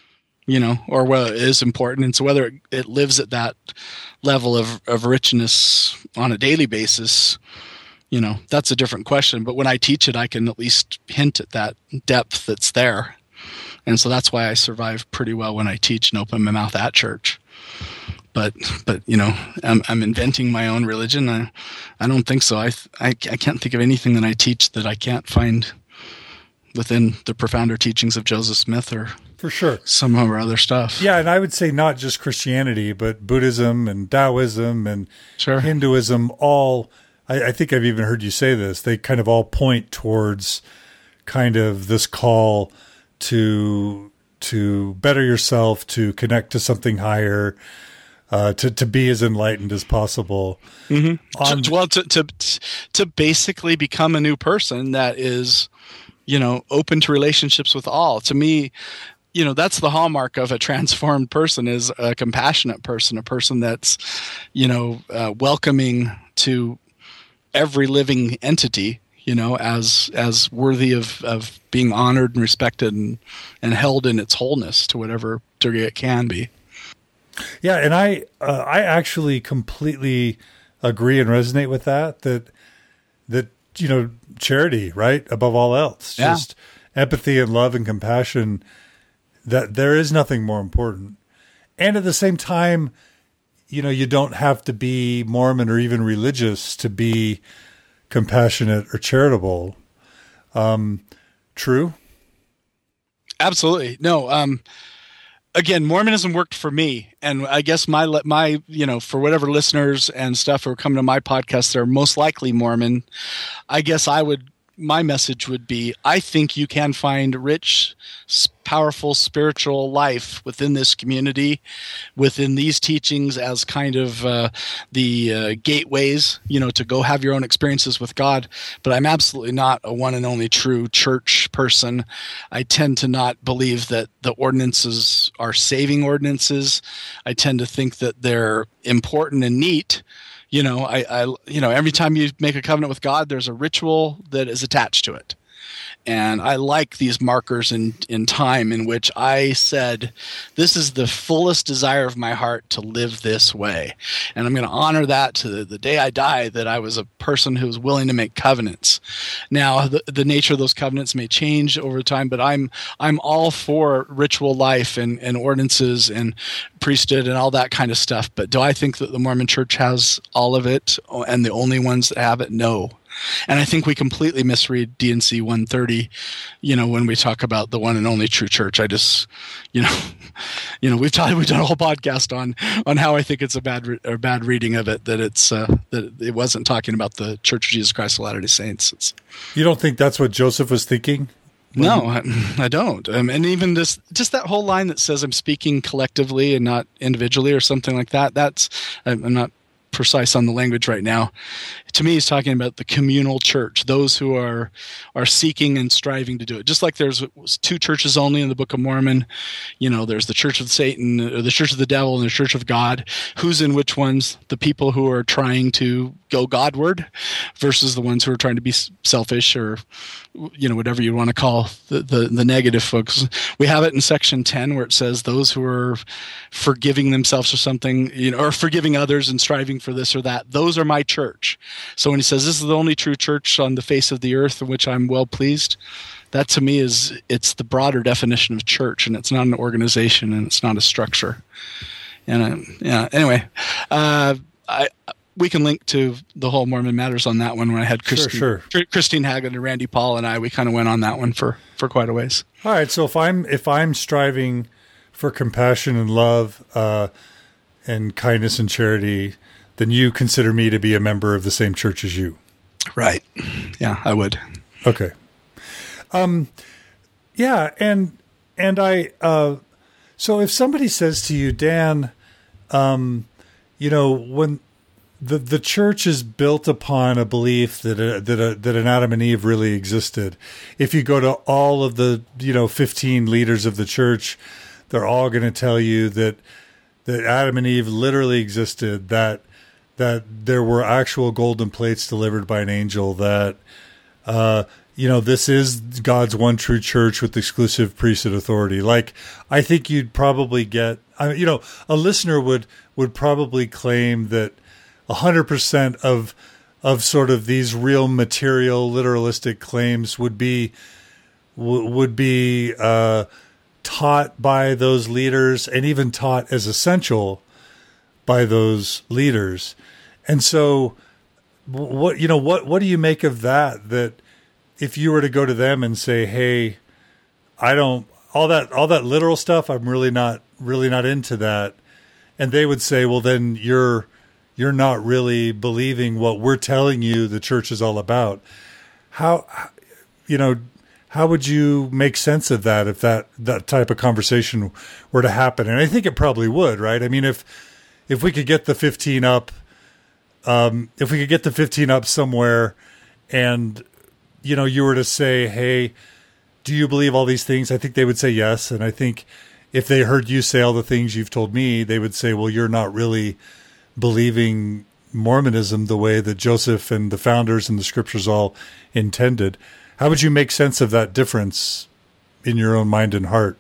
you know, or whether it is important. And so whether it, it lives at that level of, of richness on a daily basis, you know, that's a different question. But when I teach it, I can at least hint at that depth that's there. And so that's why I survive pretty well when I teach and open my mouth at church. But, but you know, I'm, I'm inventing my own religion. I, I don't think so. I, I, I can't think of anything that I teach that I can't find within the profounder teachings of Joseph Smith or for sure some of our other stuff. Yeah, and I would say not just Christianity, but Buddhism and Taoism and sure. Hinduism. All, I, I think I've even heard you say this. They kind of all point towards kind of this call to to better yourself, to connect to something higher. Uh, to, to be as enlightened as possible. Mm-hmm. On, well, to, to to basically become a new person that is, you know, open to relationships with all. To me, you know, that's the hallmark of a transformed person, is a compassionate person, a person that's, you know, uh, welcoming to every living entity, you know, as as worthy of, of being honored and respected and, and held in its wholeness to whatever degree it can be. Yeah, and I uh, I actually completely agree and resonate with that. That that you know, charity, right, above all else, yeah. just empathy and love and compassion. That there is nothing more important. And at the same time, you know, you don't have to be Mormon or even religious to be compassionate or charitable. Um, true. Absolutely. No. Um, Again, Mormonism worked for me, and I guess my my you know, for whatever listeners and stuff who are coming to my podcast, they're most likely Mormon. I guess I would my message would be: I think you can find rich, powerful spiritual life within this community, within these teachings, as kind of uh, the uh, gateways, you know, to go have your own experiences with God. But I'm absolutely not a one and only true church person. I tend to not believe that the ordinances are saving ordinances. I tend to think that they're important and neat. You know, I, I, you know, every time you make a covenant with God, there's a ritual that is attached to it. And I like these markers in, in time in which I said, this is the fullest desire of my heart to live this way. And I'm going to honor that to the, the day I die, that I was a person who was willing to make covenants. Now, the, the nature of those covenants may change over time, but I'm I'm all for ritual life and, and ordinances and priesthood and all that kind of stuff. But do I think that the Mormon Church has all of it and the only ones that have it? No. And I think we completely misread D and C one thirty, you know, when we talk about the one and only true church. I just, you know, you know, we've taught, we've done a whole podcast on on how I think it's a bad or bad reading of it, that it's uh, that it wasn't talking about the Church of Jesus Christ of Latter-day Saints. It's, you don't think that's what Joseph was thinking? No, I, I don't. Um, and even this, just that whole line that says I'm speaking collectively and not individually or something like that. That's, I'm, I'm not precise on the language right now. To me, he's talking about the communal church, those who are are seeking and striving to do it. Just like there's two churches only in the Book of Mormon, you know, there's the Church of Satan, or the Church of the Devil, and the Church of God. Who's in which ones? The people who are trying to go Godward versus the ones who are trying to be selfish, or, you know, whatever you want to call the, the, the negative folks. We have it in section ten where it says those who are forgiving themselves or something, you know, or forgiving others and striving for this or that. Those are my church. So when he says this is the only true church on the face of the earth in which I'm well pleased, that to me is, it's the broader definition of church, and it's not an organization and it's not a structure. And uh, yeah, anyway, uh, I we can link to the whole Mormon Matters on that one when I had Christine, sure, sure. Christine Hagen and Randy Paul and I, we kind of went on that one for, for quite a ways. All right. So if I'm, if I'm striving for compassion and love, uh, and kindness and charity, then you consider me to be a member of the same church as you. Right. Yeah, I would. Okay. Um, yeah. And, and I, uh, so if somebody says to you, Dan, um, you know, when the, the church is built upon a belief that, a, that, a, that an Adam and Eve really existed. If you go to all of the, you know, fifteen leaders of the church, they're all going to tell you that, that Adam and Eve literally existed, that, that there were actual golden plates delivered by an angel, that uh, you know, this is God's one true church with exclusive priesthood authority. Like, I think you'd probably get, I you know, a listener would would probably claim that a hundred percent of of sort of these real material literalistic claims would be w- would be uh, taught by those leaders and even taught as essential by those leaders. And so, what you know, what what do you make of that? That if you were to go to them and say, "Hey, I don't all that all that literal stuff, I'm really not really not into that," and they would say, "Well, then you're you're not really believing what we're telling you the church is all about." How, you know, how would you make sense of that if that that type of conversation were to happen? And I think it probably would, right? I mean, if if we could get the fifteen up, um, if we could get the fifteen up somewhere, and you know, you were to say, "Hey, do you believe all these things?" I think they would say yes. And I think if they heard you say all the things you've told me, they would say, "Well, you're not really believing Mormonism the way that Joseph and the founders and the scriptures all intended." How would you make sense of that difference in your own mind and heart?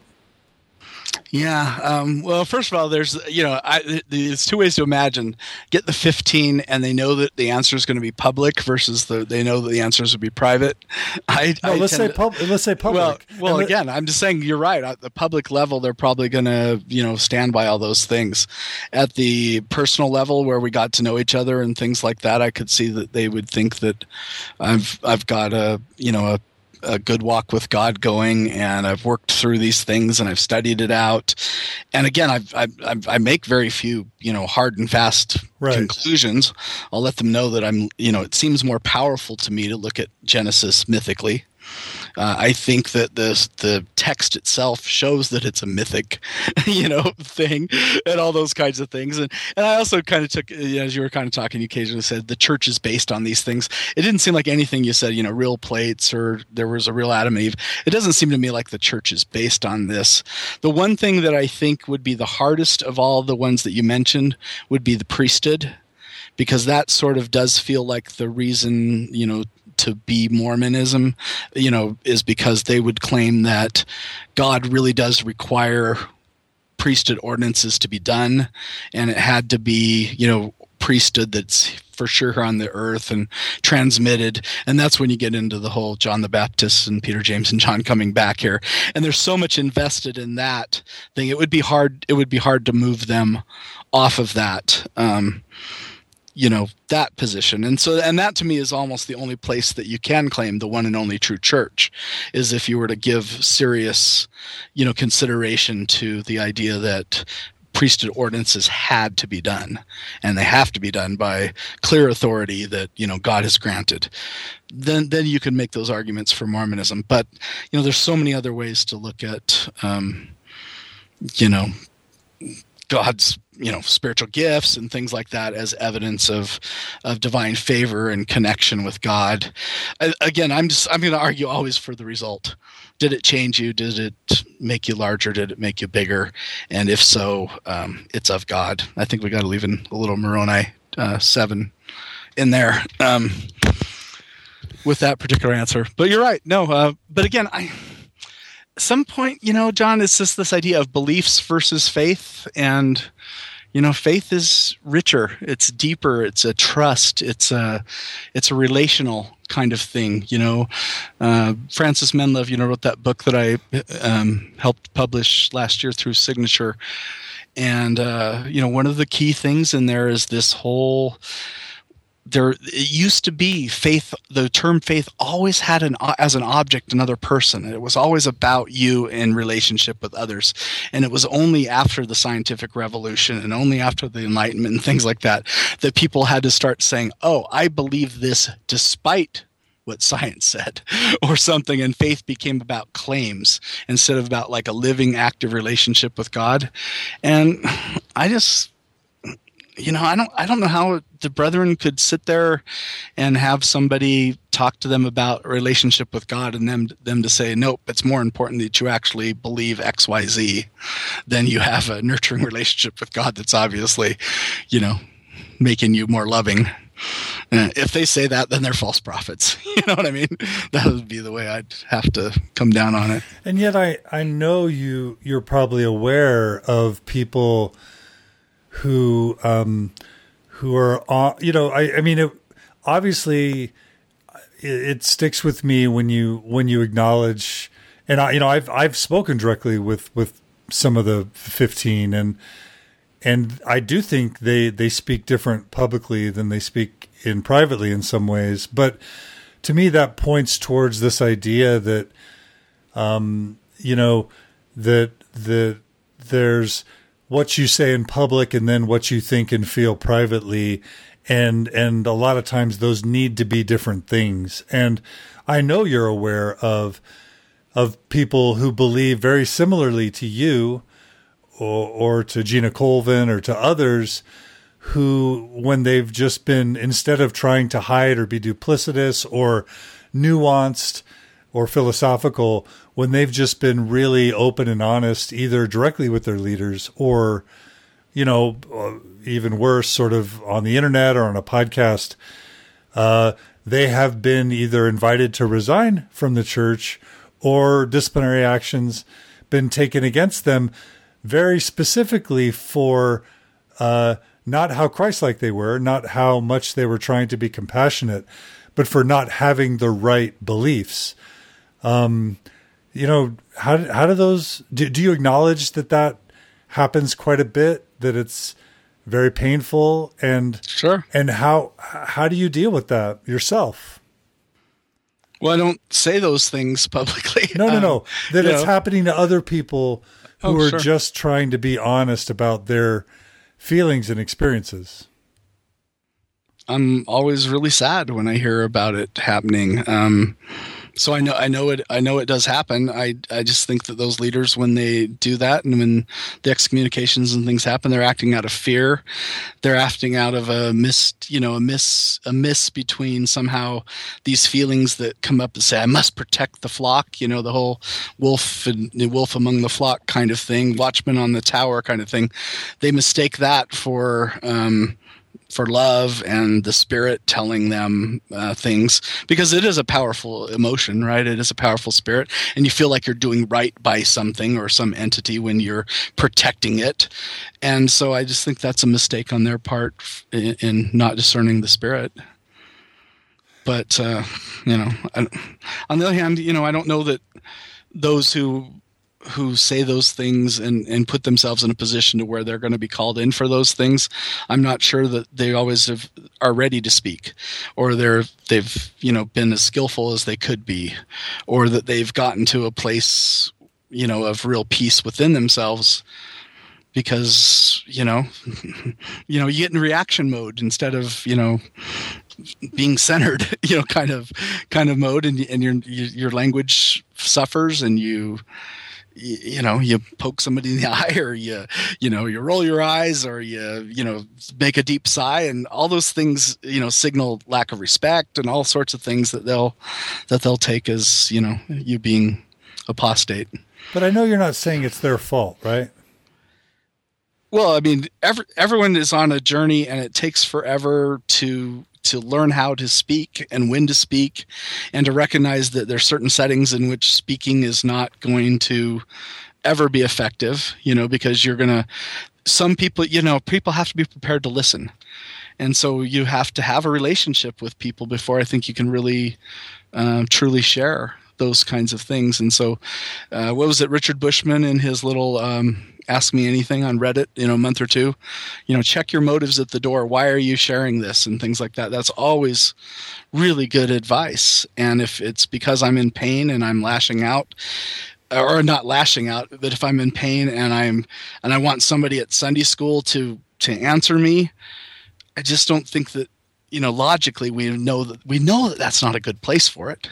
Yeah. Um, well, first of all, there's, you know, I, there's two ways to imagine. Get the fifteen and they know that the answer is going to be public versus the, they know that the answers would be private. I, no, I let's say to, pub, let's say public. Well, well and again, I'm just saying you're right. At the public level, they're probably going to, you know, stand by all those things. At the personal level where we got to know each other and things like that, I could see that they would think that I've, I've got a, you know, a, a good walk with God going, and I've worked through these things and I've studied it out. And again, I've, I've, I make very few, you know, hard and fast right. conclusions. I'll let them know that I'm, you know, it seems more powerful to me to look at Genesis mythically. Uh, I think that the the text itself shows that it's a mythic, you know, thing, and all those kinds of things. And and I also kind of took, you know, as you were kind of talking, you occasionally said the church is based on these things. It didn't seem like anything you said, you know, real plates or there was a real Adam and Eve. It doesn't seem to me like the church is based on this. The one thing that I think would be the hardest of all the ones that you mentioned would be the priesthood, because that sort of does feel like the reason, you know, to be Mormonism, you know, is because they would claim that God really does require priesthood ordinances to be done, and it had to be, you know, priesthood that's for sure on the earth and transmitted. And that's when you get into the whole John the Baptist and Peter, James, and John coming back here. And there's so much invested in that thing. It would be hard. It would be hard to move them off of that. Um, you know, that position. And so, and that to me is almost the only place that you can claim the one and only true church, is if you were to give serious, you know, consideration to the idea that priesthood ordinances had to be done, and they have to be done by clear authority that, you know, God has granted. Then, then you can make those arguments for Mormonism. But, you know, there's so many other ways to look at, um, you know, God's, you know, spiritual gifts and things like that as evidence of of divine favor and connection with God. I, again, I'm just I'm going to argue always for the result. Did it change you? Did it make you larger? Did it make you bigger? And if so, um, it's of God. I think we got to leave in a little Moroni uh, seven in there um, with that particular answer. But you're right. No, uh, but again, I. Some point, you know, John, it's just this idea of beliefs versus faith. And, you know, faith is richer. It's deeper. It's a trust. It's a, it's a relational kind of thing. You know, uh, Francis Menlove, you know, wrote that book that I um, helped publish last year through Signature. And, uh, you know, one of the key things in there is this whole... There, it used to be faith. The term faith always had an as an object another person. It was always about you in relationship with others. And it was only after the scientific revolution and only after the Enlightenment and things like that that people had to start saying, "Oh, I believe this despite what science said," or something. And faith became about claims instead of about like a living, active relationship with God. And I just. You know, I don't. I don't know how the brethren could sit there and have somebody talk to them about a relationship with God, and them them to say, "Nope, it's more important that you actually believe X, Y, Z, than you have a nurturing relationship with God that's obviously, you know, making you more loving." If they say that, then they're false prophets. You know what I mean? That would be the way I'd have to come down on it. And yet I, I know you, you're probably aware of people who, um, who are, uh, you know, I, I mean, it, obviously it, it sticks with me when you, when you acknowledge, and I, you know, I've, I've spoken directly with, with some of the fifteen, and, and I do think they, they speak different publicly than they speak in privately in some ways. But to me, that points towards this idea that, um, you know, that, that there's what you say in public and then what you think and feel privately. And, and a lot of times those need to be different things. And I know you're aware of, of people who believe very similarly to you, or, or to Gina Colvin or to others, who, when they've just been, instead of trying to hide or be duplicitous or nuanced or philosophical, when they've just been really open and honest, either directly with their leaders or, you know, even worse, sort of on the internet or on a podcast, uh, they have been either invited to resign from the church or disciplinary actions been taken against them, very specifically for, uh, not how Christ-like they were, not how much they were trying to be compassionate, but for not having the right beliefs. Um, you know, how how do those? Do, do you acknowledge that that happens quite a bit? That it's very painful, and sure. And how how do you deal with that yourself? Well, I don't say those things publicly. No, no, no. Um, that it's know. happening to other people who oh, are sure. just trying to be honest about their feelings and experiences. I'm always really sad when I hear about it happening. Um, so I know, I know it, I know it does happen. I, I just think that those leaders, when they do that and when the excommunications and things happen, they're acting out of fear. They're acting out of a miss, you know, a miss, a miss between somehow these feelings that come up and say, I must protect the flock, you know, the whole wolf and the wolf among the flock kind of thing, watchman on the tower kind of thing. They mistake that for, um, for love and the Spirit telling them uh, things, because it is a powerful emotion, right? It is a powerful spirit, and you feel like you're doing right by something or some entity when you're protecting it. And so I just think that's a mistake on their part in, in not discerning the Spirit. But, uh, you know, I, on the other hand, you know, I don't know that those who who say those things and, and put themselves in a position to where they're going to be called in for those things, I'm not sure that they always have, are ready to speak, or they're, they've, you know, been as skillful as they could be, or that they've gotten to a place, you know, of real peace within themselves, because, you know, you know, you get in reaction mode instead of, you know, being centered, you know, kind of, kind of mode, and, and your, your language suffers, and you, you know, you poke somebody in the eye, or you, you know, you roll your eyes, or you, you know, make a deep sigh, and all those things, you know, signal lack of respect and all sorts of things that they'll, that they'll take as, you know, you being apostate. But I know you're not saying it's their fault, right? Well, I mean, every, everyone is on a journey, and it takes forever to to learn how to speak and when to speak, and to recognize that there are certain settings in which speaking is not going to ever be effective, you know, because you're going to, some people, you know, people have to be prepared to listen. And so you have to have a relationship with people before I think you can really uh, truly share those kinds of things. And so uh, what was it, Richard Bushman in his little um, Ask Me Anything on Reddit, you know, a month or two, you know, check your motives at the door. Why are you sharing this? And things like that. That's always really good advice. And if it's because I'm in pain and I'm lashing out, or not lashing out, but if I'm in pain and I'm, and I want somebody at Sunday school to, to answer me, I just don't think that, you know, logically we know that we know that that's not a good place for it.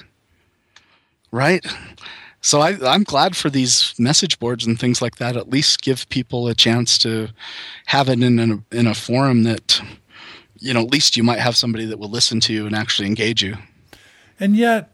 Right? So I, I'm glad for these message boards and things like that. At least give people a chance to have it in a, in a forum that, you know, at least you might have somebody that will listen to you and actually engage you. And yet,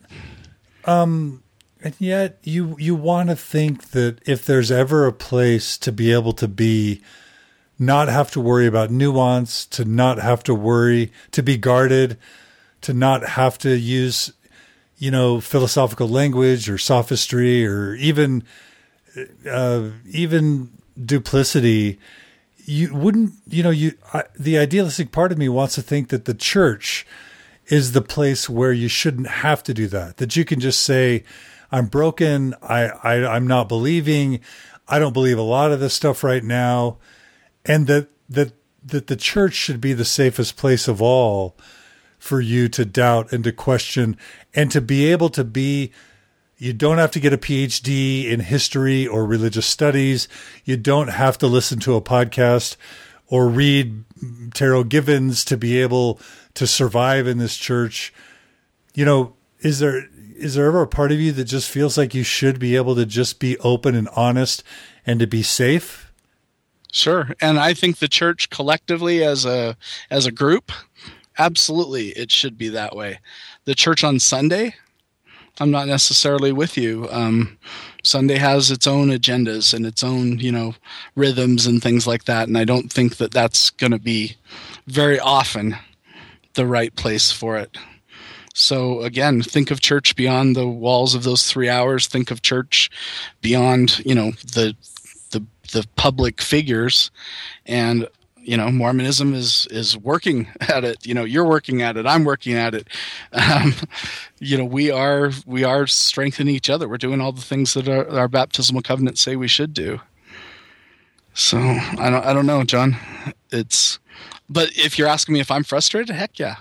um, and yet you you want to think that if there's ever a place to be able to be not have to worry about nuance, to not have to worry, to be guarded, to not have to use, you know, philosophical language or sophistry or even, uh, even duplicity. You wouldn't, you know, you, I, the idealistic part of me wants to think that the church is the place where you shouldn't have to do that, that you can just say, I'm broken. I, I, I'm not believing. I don't believe a lot of this stuff right now. And that, that, that the church should be the safest place of all for you to doubt and to question and to be able to be. You don't have to get a P H D in history or religious studies. You don't have to listen to a podcast or read Terrell Givens to be able to survive in this church. You know, is there, is there ever a part of you that just feels like you should be able to just be open and honest and to be safe? Sure. And I think the church collectively as a as a group, absolutely it should be that way. The church on Sunday, I'm not necessarily with you. Um, Sunday has its own agendas and its own, you know, rhythms and things like that. And I don't think that that's going to be very often the right place for it. So again, think of church beyond the walls of those three hours. Think of church beyond, you know, the the the public figures. And, you know, Mormonism is is working at it. You know, you're working at it. I'm working at it. Um, you know, we are we are strengthening each other. We're doing all the things that our, our baptismal covenants say we should do. So I don't I don't know, John. It's but if you're asking me if I'm frustrated, heck yeah.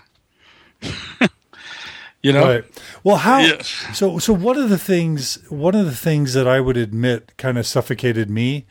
You know, right. Well, how? Yeah. So, so one of the things, one of the things that I would admit kind of suffocated me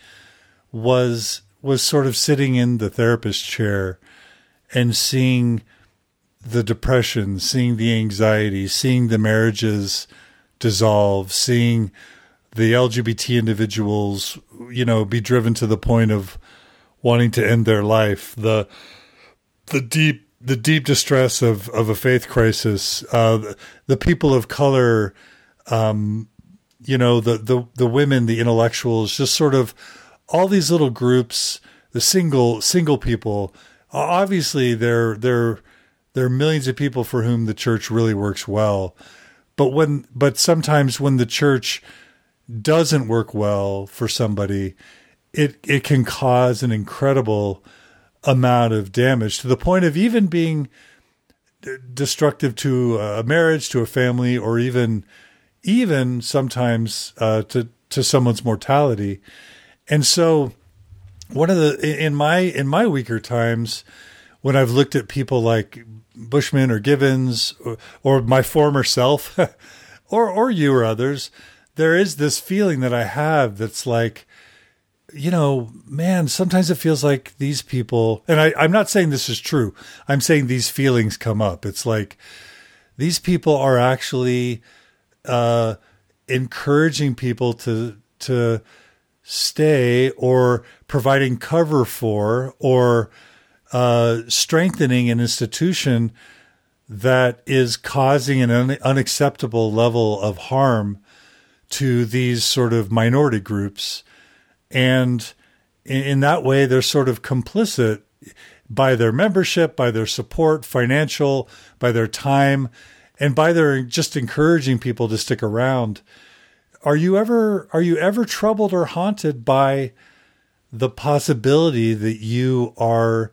was was sort of sitting in the therapist chair and seeing the depression, seeing the anxiety, seeing the marriages dissolve, seeing the L G B T individuals, you know, be driven to the point of wanting to end their life. The the deep. The deep distress of, of a faith crisis, uh, the, the people of color, um, you know, the, the, the women, the intellectuals, just sort of all these little groups, the single, single people. Obviously there, there, there are millions of people for whom the church really works well. But when, but sometimes when the church doesn't work well for somebody, it, it can cause an incredible amount of damage to the point of even being destructive to a marriage, to a family, or even, even sometimes uh, to to someone's mortality. And so, one of the in my in my weaker times, when I've looked at people like Bushman or Givens or, or my former self, or or you or others, there is this feeling that I have that's like, you know, man, sometimes it feels like these people, and I, I'm not saying this is true. I'm saying these feelings come up. It's like these people are actually uh, encouraging people to to stay, or providing cover for, or uh, strengthening an institution that is causing an un- unacceptable level of harm to these sort of minority groups. And in that way, they're sort of complicit by their membership, by their support, financial, by their time, and by their just encouraging people to stick around. Are you ever are you ever troubled or haunted by the possibility that you are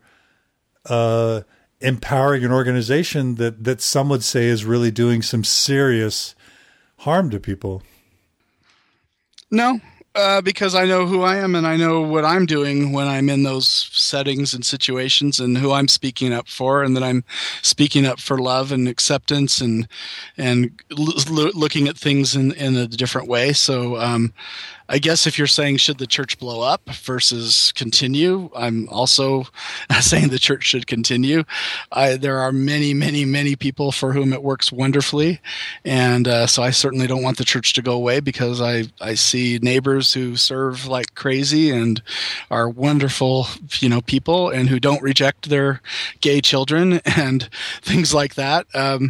uh, empowering an organization that, that some would say is really doing some serious harm to people? No. Uh, because I know who I am and I know what I'm doing when I'm in those settings and situations, and who I'm speaking up for, and that I'm speaking up for love and acceptance and and l- looking at things in, in a different way. So um, I guess if you're saying should the church blow up versus continue, I'm also saying the church should continue. I, there are many, many, many people for whom it works wonderfully, and uh, so I certainly don't want the church to go away, because I, I see neighbors who serve like crazy and are wonderful, you know, people, and who don't reject their gay children and things like that. Um,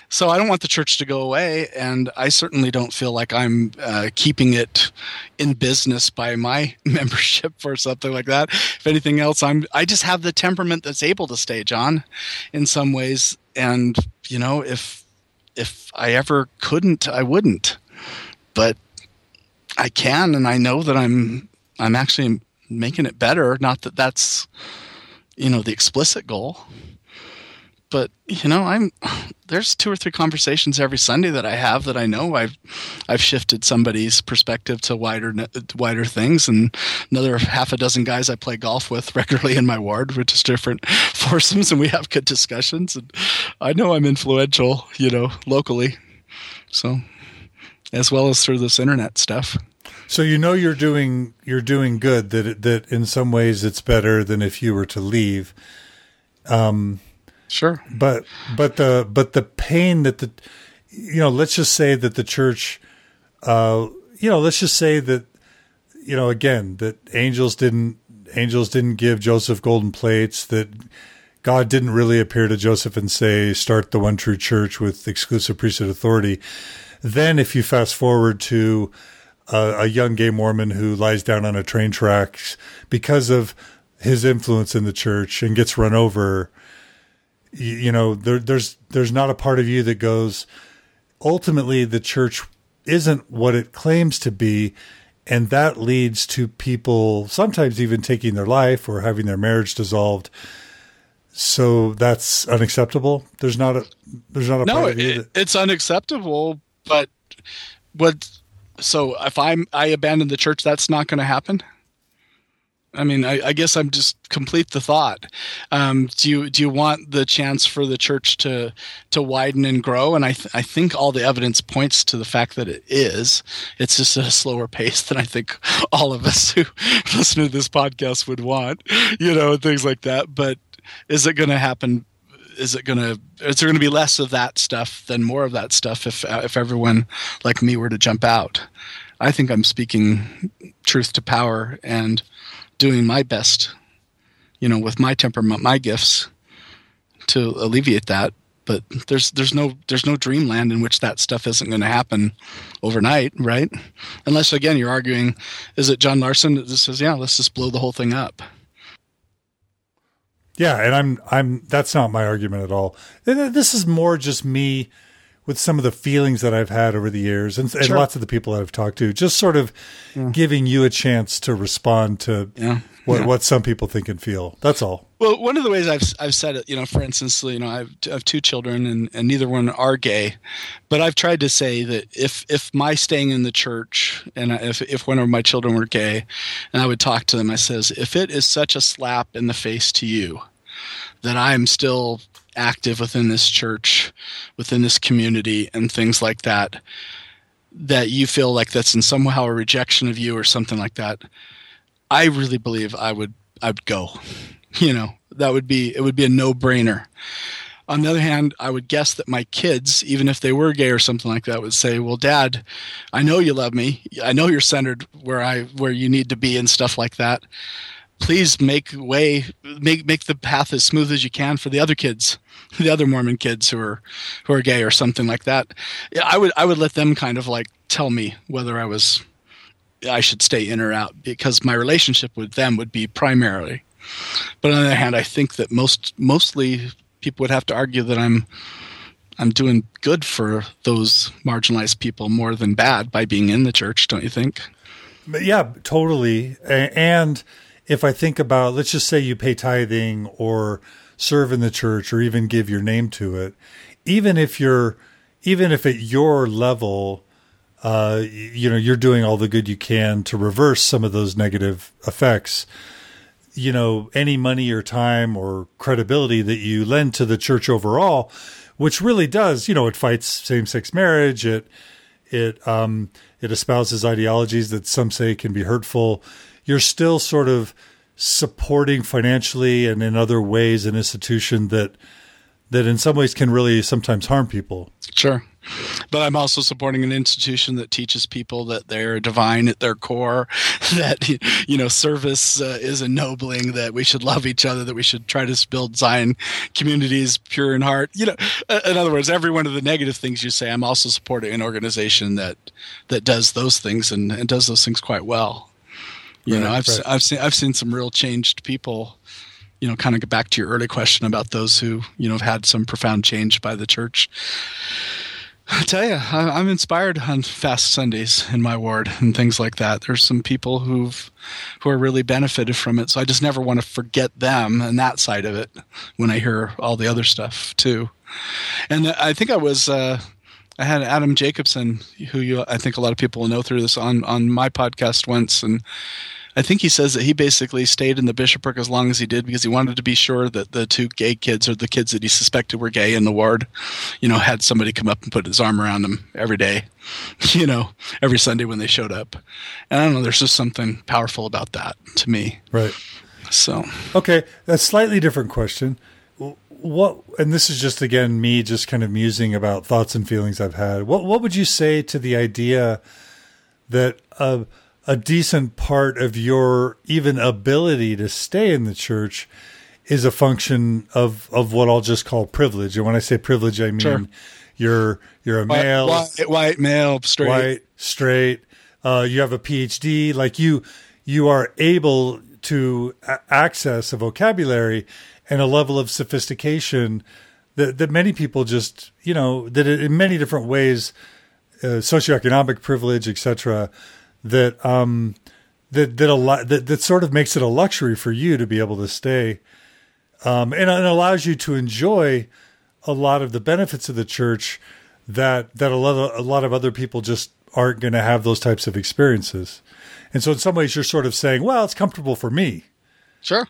So I don't want the church to go away, and I certainly don't feel like I'm uh, keeping it in business by my membership or something like that. If anything else, I'm I just have the temperament that's able to stay, John, in some ways. And you know, if if I ever couldn't, I wouldn't. But I can, and I know that I'm I'm actually making it better. Not that that's, you know, the explicit goal. But you know, I'm there's two or three conversations every Sunday that I have that I know I've I've shifted somebody's perspective to wider wider things, and another half a dozen guys I play golf with regularly in my ward, which is different foursomes, and we have good discussions. And I know I'm influential, you know, locally, so as well as through this internet stuff. So you know you're doing you're doing good. That it, that in some ways it's better than if you were to leave. Um. Sure. But but the but the pain that the you know, let's just say that the church uh you know, let's just say that you know, again, that angels didn't angels didn't give Joseph golden plates, that God didn't really appear to Joseph and say, start the one true church with exclusive priesthood authority. Then if you fast forward to a, a young gay Mormon who lies down on a train tracks because of his influence in the church and gets run over, you know, there, there's there's not a part of you that goes, ultimately the church isn't what it claims to be, and that leads to people sometimes even taking their life or having their marriage dissolved. So that's unacceptable. There's not a there's not a no, part of you it, that... it's unacceptable. But what? So if I'm I abandon the church, that's not going to happen. I mean, I, I guess I'm just complete the thought. Um, do you do you want the chance for the church to to widen and grow? And I th- I think all the evidence points to the fact that it is. It's just at a slower pace than I think all of us who listen to this podcast would want, you know, and things like that. But is it going to happen? Is it going to? Is there going to be less of that stuff than more of that stuff if if everyone like me were to jump out? I think I'm speaking truth to power and doing my best, you know, with my temperament, my gifts, to alleviate that. But there's there's no there's no dreamland in which that stuff isn't going to happen overnight, right? Unless again you're arguing, is it John Larson that just says, yeah, let's just blow the whole thing up? Yeah, and I'm I'm that's not my argument at all. This is more just me with some of the feelings that I've had over the years, and, and Sure. lots of the people that I've talked to, just sort of Yeah. giving you a chance to respond to Yeah. what Yeah. what some people think and feel. That's all. Well, one of the ways I've I've said it, you know, for instance, you know, I have, I have two children, and, and neither one are gay, but I've tried to say that if if my staying in the church, and if if one of my children were gay, and I would talk to them, I says, if it is such a slap in the face to you that I'm still active within this church, within this community, and things like that, that you feel like that's in somehow a rejection of you or something like that, I really believe I would I would go. You know, that would be it would be a no-brainer. On the other hand, I would guess that my kids, even if they were gay or something like that, would say, well, Dad, I know you love me. I know you're centered where I where you need to be and stuff like that. Please make way, make make the path as smooth as you can for the other kids, the other Mormon kids who are who are gay or something like that. Yeah, I would I would let them kind of like tell me whether I was I should stay in or out, because my relationship with them would be primarily. But on the other hand, I think that most mostly people would have to argue that I'm I'm doing good for those marginalized people more than bad by being in the church, don't you think? But yeah, totally. A- And if I think about, let's just say you pay tithing or serve in the church or even give your name to it, even if you're, even if at your level, uh, you know, you're doing all the good you can to reverse some of those negative effects, you know, any money or time or credibility that you lend to the church overall, which really does, you know, it fights same-sex marriage. It, it, um, it espouses ideologies that some say can be hurtful. You're still sort of supporting financially and in other ways an institution that that in some ways can really sometimes harm people. Sure. But I'm also supporting an institution that teaches people that they're divine at their core, that, you know, service uh, is ennobling, that we should love each other, that we should try to build Zion communities pure in heart. You know, in other words, every one of the negative things you say, I'm also supporting an organization that that does those things and, and does those things quite well. You right, know, I've right. I've seen I've seen some real changed people. You know, kind of go back to your early question about those who, you know, have had some profound change by the church. I tell you, I, I'm inspired on fast Sundays in my ward and things like that. There's some people who've who are really benefited from it, so I just never want to forget them and that side of it when I hear all the other stuff too. And I think I was uh, I had Adam Jacobson, who you, I think a lot of people will know through this, on on my podcast once, and I think he says that he basically stayed in the bishopric as long as he did because he wanted to be sure that the two gay kids, or the kids that he suspected were gay in the ward, you know, had somebody come up and put his arm around them every day, you know, every Sunday when they showed up. And I don't know, there's just something powerful about that to me. Right. So. Okay, a slightly different question. What, and this is just, again, me just kind of musing about thoughts and feelings I've had. What, what would you say to the idea that uh, a decent part of your even ability to stay in the church is a function of, of what I'll just call privilege? And when I say privilege, I mean Sure. you're you're a White, male, white, white male, straight. white, straight. Uh, you have a P H D. Like you, you are able to a- access a vocabulary and a level of sophistication that, that many people just, you know, that in many different ways, uh, socioeconomic privilege, et cetera, that um, that that a lot that, that sort of makes it a luxury for you to be able to stay, um, and it allows you to enjoy a lot of the benefits of the church that that a lot of, a lot of other people just aren't going to have those types of experiences. And so in some ways you're sort of saying, well, it's comfortable for me. Sure.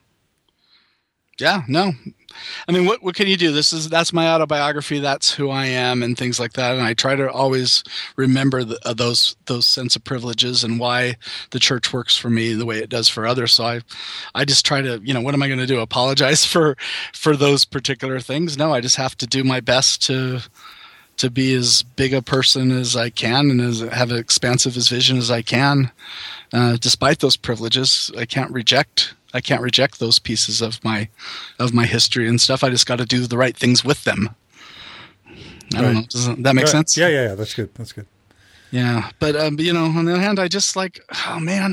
Yeah, no. I mean, what what can you do? This is that's my autobiography. That's who I am, and things like that. And I try to always remember the, uh, those those sense of privileges and why the church works for me the way it does for others. So I, I just try to, you know, what am I going to do? Apologize for for those particular things? No, I just have to do my best to to be as big a person as I can and as have as expansive as vision as I can, uh, despite those privileges. I can't reject. I can't reject those pieces of my of my history and stuff. I just got to do the right things with them. I don't Right. know. Does that make Right. sense? Yeah, yeah, yeah. That's good. That's good. Yeah. But, um, you know, on the other hand, I just like, oh, man.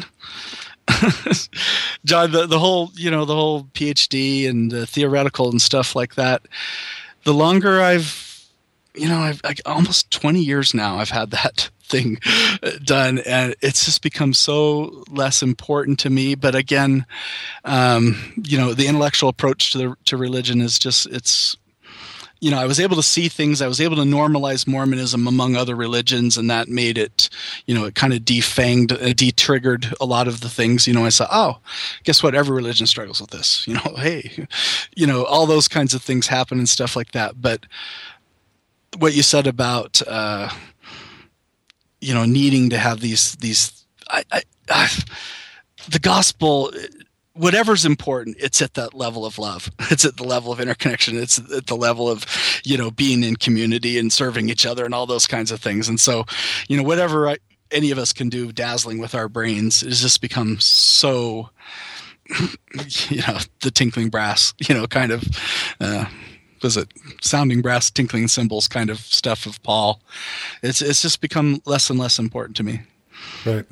John, the, the whole, you know, the whole P H D and the theoretical and stuff like that, the longer I've, you know, I've like almost twenty years now I've had that thing done, and it's just become so less important to me. But again, um, you know, the intellectual approach to the, to religion is just, it's, you know, I was able to see things. I was able to normalize Mormonism among other religions, and that made it, you know, it kind of defanged, uh, de-triggered a lot of the things. You know, I saw, oh, guess what? Every religion struggles with this. You know, hey, you know, all those kinds of things happen and stuff like that. But what you said about, uh, you know, needing to have these these, I, I, I, the gospel. Whatever's important, it's at that level of love. It's at the level of interconnection. It's at the level of, you know, being in community and serving each other and all those kinds of things. And so, you know, whatever I, any of us can do dazzling with our brains has just become so, you know, the tinkling brass, you know, kind of, uh, was it sounding brass, tinkling cymbals kind of stuff of Paul. It's, it's just become less and less important to me. Right.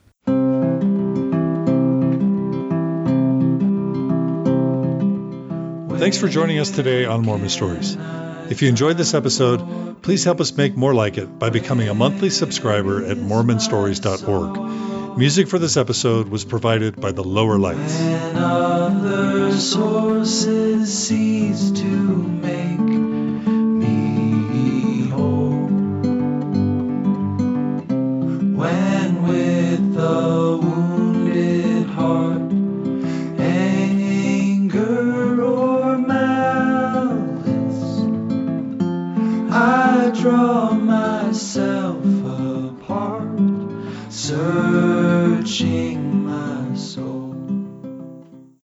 Thanks for joining us today on Mormon Stories. If you enjoyed this episode, please help us make more like it by becoming a monthly subscriber at mormon stories dot org. Music for this episode was provided by The Lower Lights. When other sources cease to make me whole, when with a wounded heart, anger or malice, I draw myself apart, searching my soul.